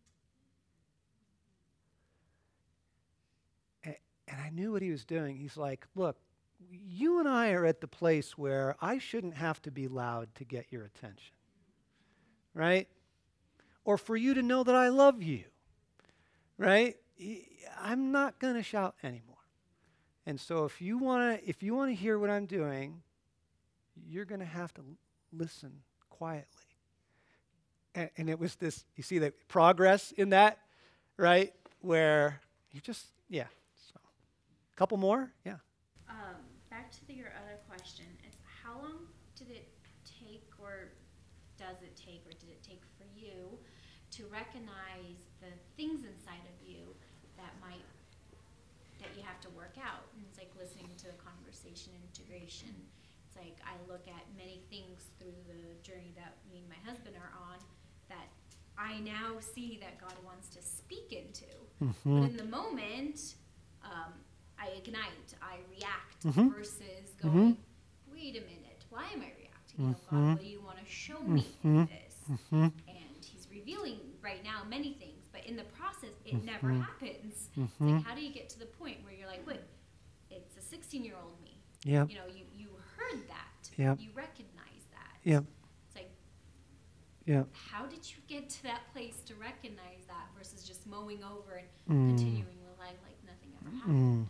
And, and I knew what he was doing. He's like, look, you and I are at the place where I shouldn't have to be loud to get your attention, right? Or for you to know that I love you, right? I'm not going to shout anymore. And so if you want to if you want to hear what I'm doing, you're going to have to l- listen quietly. And, and it was this, you see the progress in that, right? Where you just, yeah. So, a couple more? Yeah.
Um, back to the, your other question, it's how long did it take, or does it take, or did it take for you to recognize the things inside of you that might, that you have to work out? And it's like listening to the conversation integration. It's like I look at many things through the journey that me and my husband are on that I now see that God wants to speak into.
Mm-hmm.
But in the moment, um, I ignite, I react
Mm-hmm.
versus going,
Mm-hmm.
wait a minute, why am I reacting? You know,
Mm-hmm.
God, what do you want to show me
Mm-hmm.
in this?
Mm-hmm.
And he's revealing right now many things, but in the process, it
Mm-hmm.
never happens.
Mm-hmm.
It's like, how do you get to the point where you're like, wait, it's a sixteen-year-old me.
Yep.
You know, you, you heard that.
Yep.
You recognize that.
Yep.
It's like,
Yep.
how did you get to that place to recognize that versus just mowing over and
Mm.
continuing the life like nothing ever happened?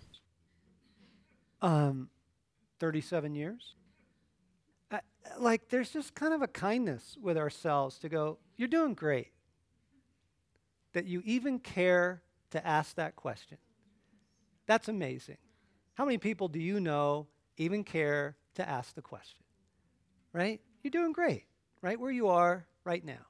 Mm. Um, thirty-seven years. Uh, like, there's just kind of a kindness with ourselves to go, you're doing great. That you even care to ask that question. That's amazing. How many people do you know even care to ask the question? Right? You're doing great, right where you are right now.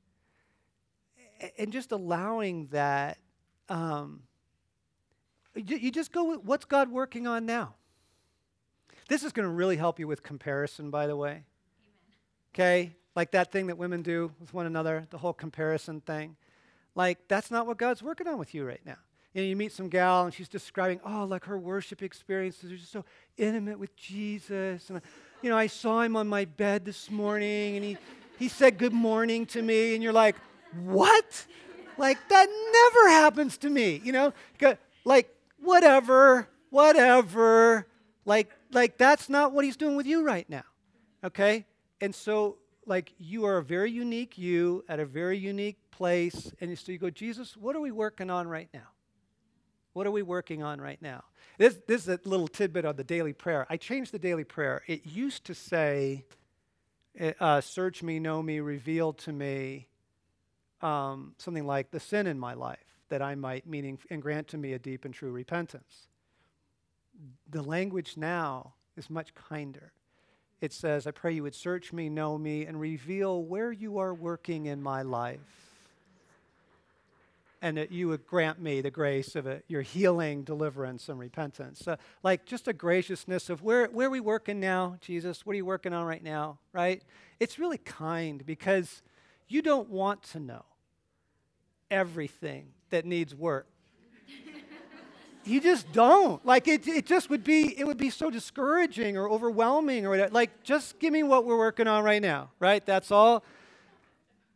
A- And just allowing that, um, you you just go with what's God working on now. This is going to really help you with comparison, by the way. Okay? Like that thing that women do with one another, the whole comparison thing. Like, that's not what God's working on with you right now. You know, you meet some gal and she's describing, oh, like her worship experiences are just so intimate with Jesus. And, you know, I saw him on my bed this morning and he, he said good morning to me. And you're like, what? Like, that never happens to me, you know? Go- Like, whatever, whatever. Like, like that's not what he's doing with you right now, okay? And so, like, you are a very unique you at a very unique place. And so you go, Jesus, what are we working on right now? What are we working on right now? This, this is a little tidbit on the daily prayer. I changed the daily prayer. It used to say, uh, search me, know me, reveal to me, um, something like the sin in my life, that I might, meaning, and grant to me a deep and true repentance. The language now is much kinder. It says, I pray you would search me, know me, and reveal where you are working in my life. And that you would grant me the grace of a, your healing, deliverance, and repentance. So, like just a graciousness of where, where are we working now, Jesus? What are you working on right now, right? It's really kind because you don't want to know everything that needs work. You just don't. Like it, it just would be, it would be so discouraging or overwhelming or whatever. Like, just give me what we're working on right now, right? That's all.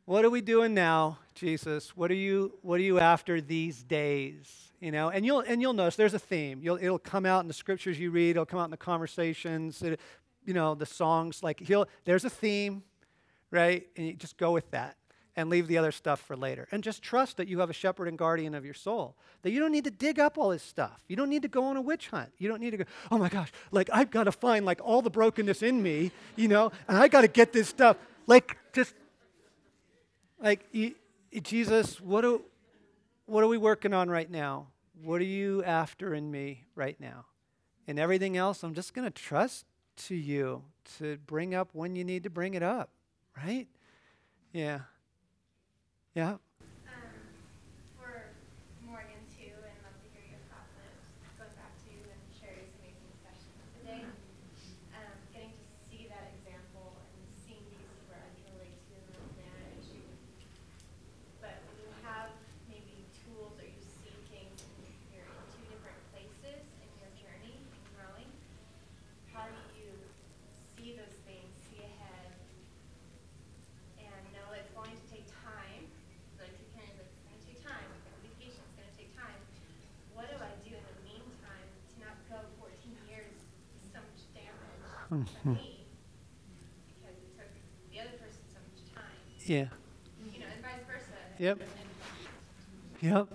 What are we doing now, Jesus? What are you what are you after these days? You know, and you'll and you'll notice there's a theme. You'll it'll come out in the scriptures you read, it'll come out in the conversations, it, you know, the songs, like he'll there's a theme, right? And you just go with that and leave the other stuff for later. And just trust that you have a shepherd and guardian of your soul. That you don't need to dig up all this stuff. You don't need to go on a witch hunt. You don't need to go, oh my gosh, like I've got to find like all the brokenness in me, you know, and I got to get this stuff. Like just Like, you, Jesus, what are, what are we working on right now? What are you after in me right now? And everything else, I'm just going to trust to you to bring up when you need to bring it up, right? Yeah. Yeah.
Um, for Morgan too, and love to hear your thoughts on it. Going back to and Sherry's amazing session today, um, getting to see that example and seeing these where I can relate to and manage. But when you have maybe tools or you see things and you're in two different places in your journey and growing, how do you see those things, see ahead, and know it's going to take time? Like to Karen's like, it's going to take time. It's going to be patient. It's going to take time. What do I do in the meantime to not go fourteen years with so much damage to me because it took the other person so much time?
Yeah.
You know, and vice versa.
Yep. Yep.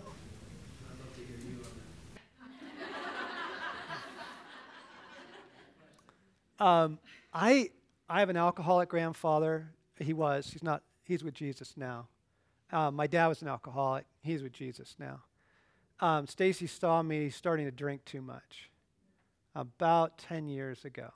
Um, I I have an alcoholic grandfather. He was. He's not. He's with Jesus now. Um, my dad was an alcoholic. He's with Jesus now. Um, Stacy saw me starting to drink too much about ten years ago,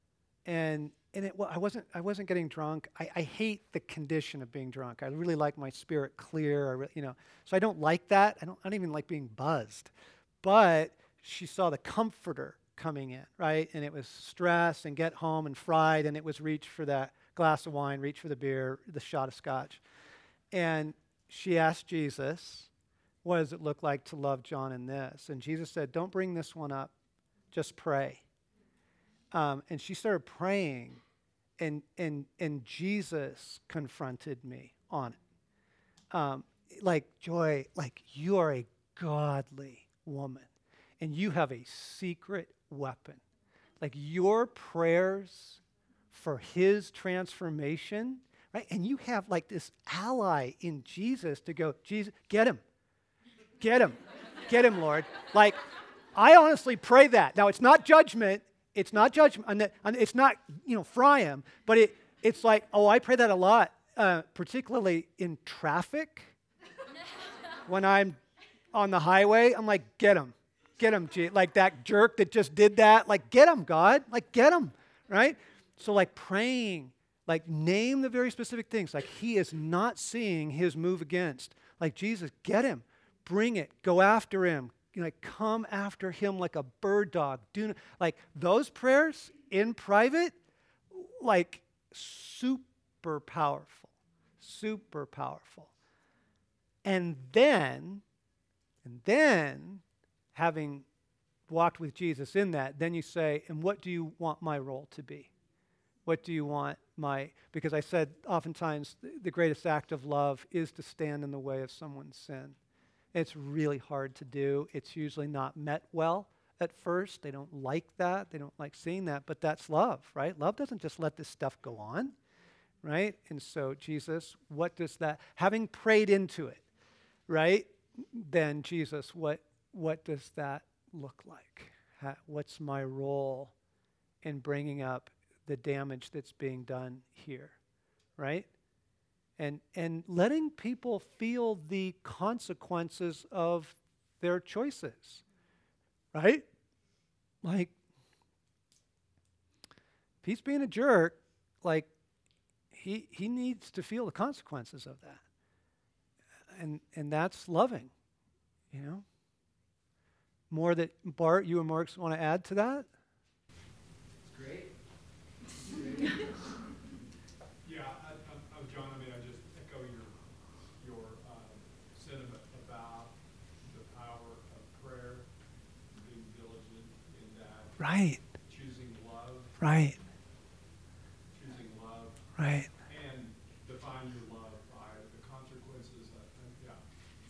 and and it, well, I wasn't I wasn't getting drunk. I, I hate the condition of being drunk. I really like my spirit clear. I re, you know, so I don't like that. I don't I don't even like being buzzed. But she saw the comforter coming in, right? And it was stress and get home and fried, and it was reach for that glass of wine, reach for the beer, the shot of scotch. And she asked Jesus, what does it look like to love John in this? And Jesus said, don't bring this one up. Just pray. Um, and she started praying, and, and, and Jesus confronted me on it. Um, like, Joy, like, you are a godly woman, and you have a secret weapon. Like, your prayers for his transformation, right? And you have like this ally in Jesus to go, Jesus, get him. Get him. Get him, Lord. Like, I honestly pray that. Now, it's not judgment. It's not judgment. And the, and it's not, you know, fry him. But it, it's like, oh, I pray that a lot, uh, particularly in traffic. When I'm on the highway, I'm like, get him. Get him, G-. Like that jerk that just did that. Like, get him, God. Like, get him, right? So like praying, like name the very specific things. Like he is not seeing his move against. Like Jesus, get him, bring it, go after him. You know, like come after him like a bird dog. Do like those prayers in private, like super powerful, super powerful. And then, and then having walked with Jesus in that, then you say, and what do you want my role to be? What do you want my, because I said oftentimes the greatest act of love is to stand in the way of someone's sin. It's really hard to do. It's usually not met well at first. They don't like that. They don't like seeing that, but that's love, right? Love doesn't just let this stuff go on, right? And so Jesus, what does that, having prayed into it, right? Then Jesus, what, what does that look like? How, what's my role in bringing up the damage that's being done here, right? And and letting people feel the consequences of their choices, right? Like, if he's being a jerk, like, he he needs to feel the consequences of that. And and that's loving, you know? More that, Bart, you and Mark want to add to that?
Great.
Yeah, I, I'm, I'm John. I mean, I just echo your your um, sentiment about the power of prayer, being diligent in that.
Right.
Choosing love.
Right.
Choosing love.
Right.
And define your love by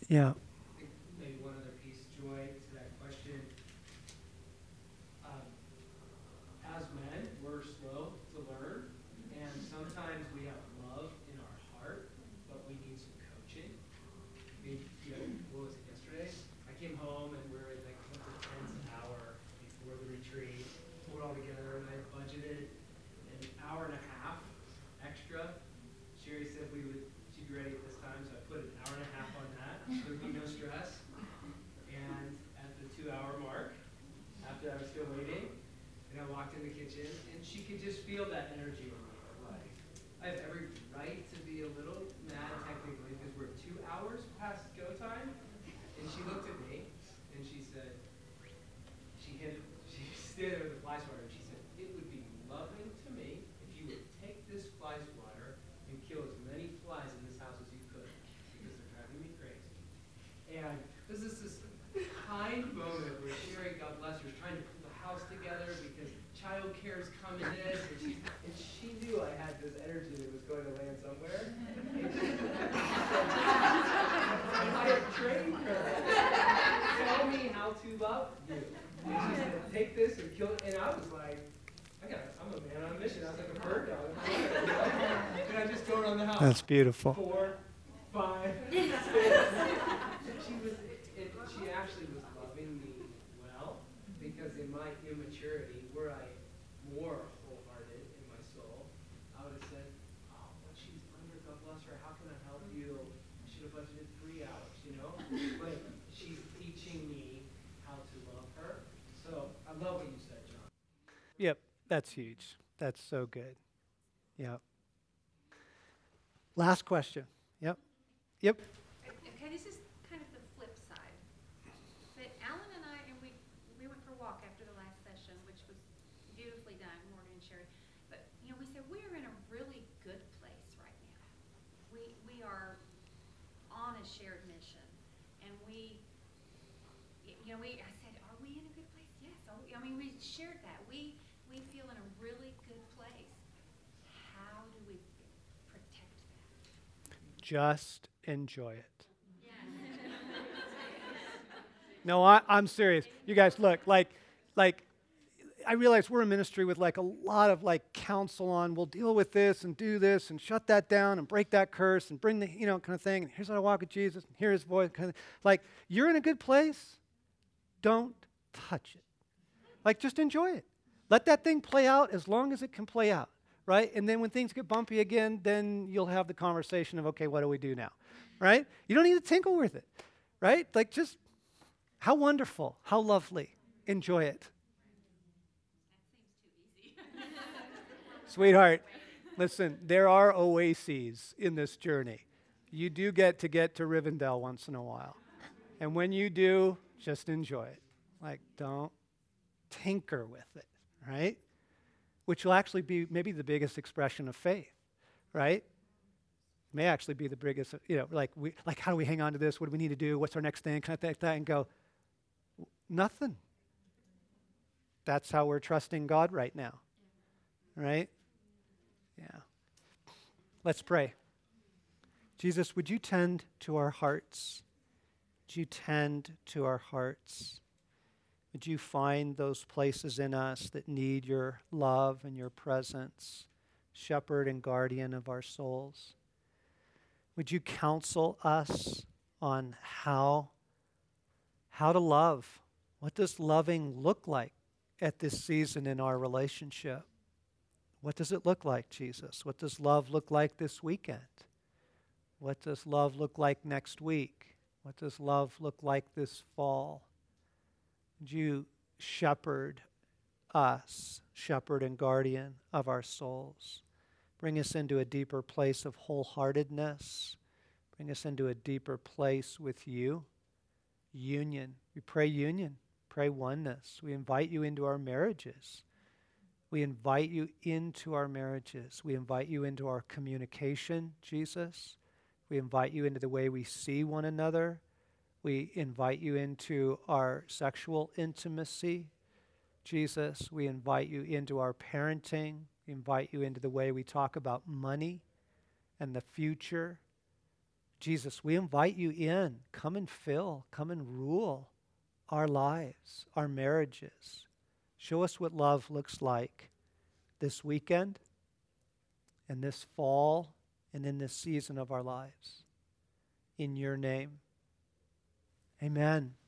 Yeah.
I think maybe one other piece, Joy, to that question. Um, as men, we're slow to learn, and sometimes we have love in our heart, but we need some coaching. We, you know, what was it yesterday? I came home and we were in like the tenth hour before the retreat, pulled it all together, and I budgeted an hour and a half extra. Sherry said we would, she'd be ready at this time, so I put an hour and a half on that. There would be no stress. And at the two-hour mark, after I was still waiting, and I walked in the kitchen, and she could just feel that energy in me. Like, I have every right to be a little mad technically because we're two hours past go time. And she looked at me, and she said, she hit, she stood there with the fly swatter, and she said, it would be loving to me if you would take this fly swatter and kill as many flies in this house as you could, because they're driving me crazy. And this is this kind moment where Sherry, God bless her, is trying to put the house together because child care is coming in, and she, and she knew I had this energy that was going to land somewhere. And I had trained her. Tell me how to love you. And she said, take this and kill it. And I was like, I got, I'm a man on a mission. I was like a bird dog. And I just go around the house.
That's beautiful.
Four, five, six. She was, it, she actually was loving me well, because in my immaturity, were I more wholehearted in my soul, I would have said, oh, but she's under, God bless her, how can I help you? I should have budgeted three hours, you know? But she's teaching me how to love her. So I love what you said, John.
Yep, that's huge. That's so good. Yep. Last question. Yep. Yep.
Okay, this is kind of the flip side. But Alan and I, and we, we went for a walk after the last session, which was beautifully done, Morgan and Sherry. But, you know, we said we're in a really good place right now. We, we are on a shared mission. And we, y- you know, we, I said, are we in a good place? Yes. Are we, I mean, we shared that. We, we feel in a really good place. How do we protect that?
Just enjoy it. No, I, I'm serious. You guys, look, like, like, I realize we're a ministry with like a lot of like counsel on, we'll deal with this and do this and shut that down and break that curse and bring the, you know, kind of thing. And here's how to walk with Jesus and hear his voice. Kind of, like, you're in a good place. Don't touch it. Like, just enjoy it. Let that thing play out as long as it can play out, right? And then when things get bumpy again, then you'll have the conversation of, okay, what do we do now, right? You don't need to tinkle with it, right? Like, just how wonderful, how lovely. Enjoy it. Sweetheart, listen, there are oases in this journey. You do get to get to Rivendell once in a while. And when you do, just enjoy it. Like, don't tinker with it, right? Which will actually be maybe the biggest expression of faith, right? May actually be the biggest, you know, like, we, like how do we hang on to this? What do we need to do? What's our next thing? Kind of like that, and go, nothing. That's how we're trusting God right now, right? Yeah. Let's pray. Jesus, would you tend to our hearts? Would you tend to our hearts? Would you find those places in us that need your love and your presence, shepherd and guardian of our souls? Would you counsel us on how, how to love? What does loving look like at this season in our relationship? What does it look like, Jesus? What does love look like this weekend? What does love look like next week? What does love look like this fall? Would you shepherd us, shepherd and guardian of our souls? Bring us into a deeper place of wholeheartedness. Bring us into a deeper place with you. Union. We pray union. Pray oneness. We invite you into our marriages. We invite you into our marriages. We invite you into our communication, Jesus. We invite you into the way we see one another. We invite you into our sexual intimacy, Jesus. We invite you into our parenting. We invite you into the way we talk about money and the future. Jesus, we invite you in. Come and fill, come and rule our lives, our marriages. Show us what love looks like this weekend and this fall and in this season of our lives. In your name, amen.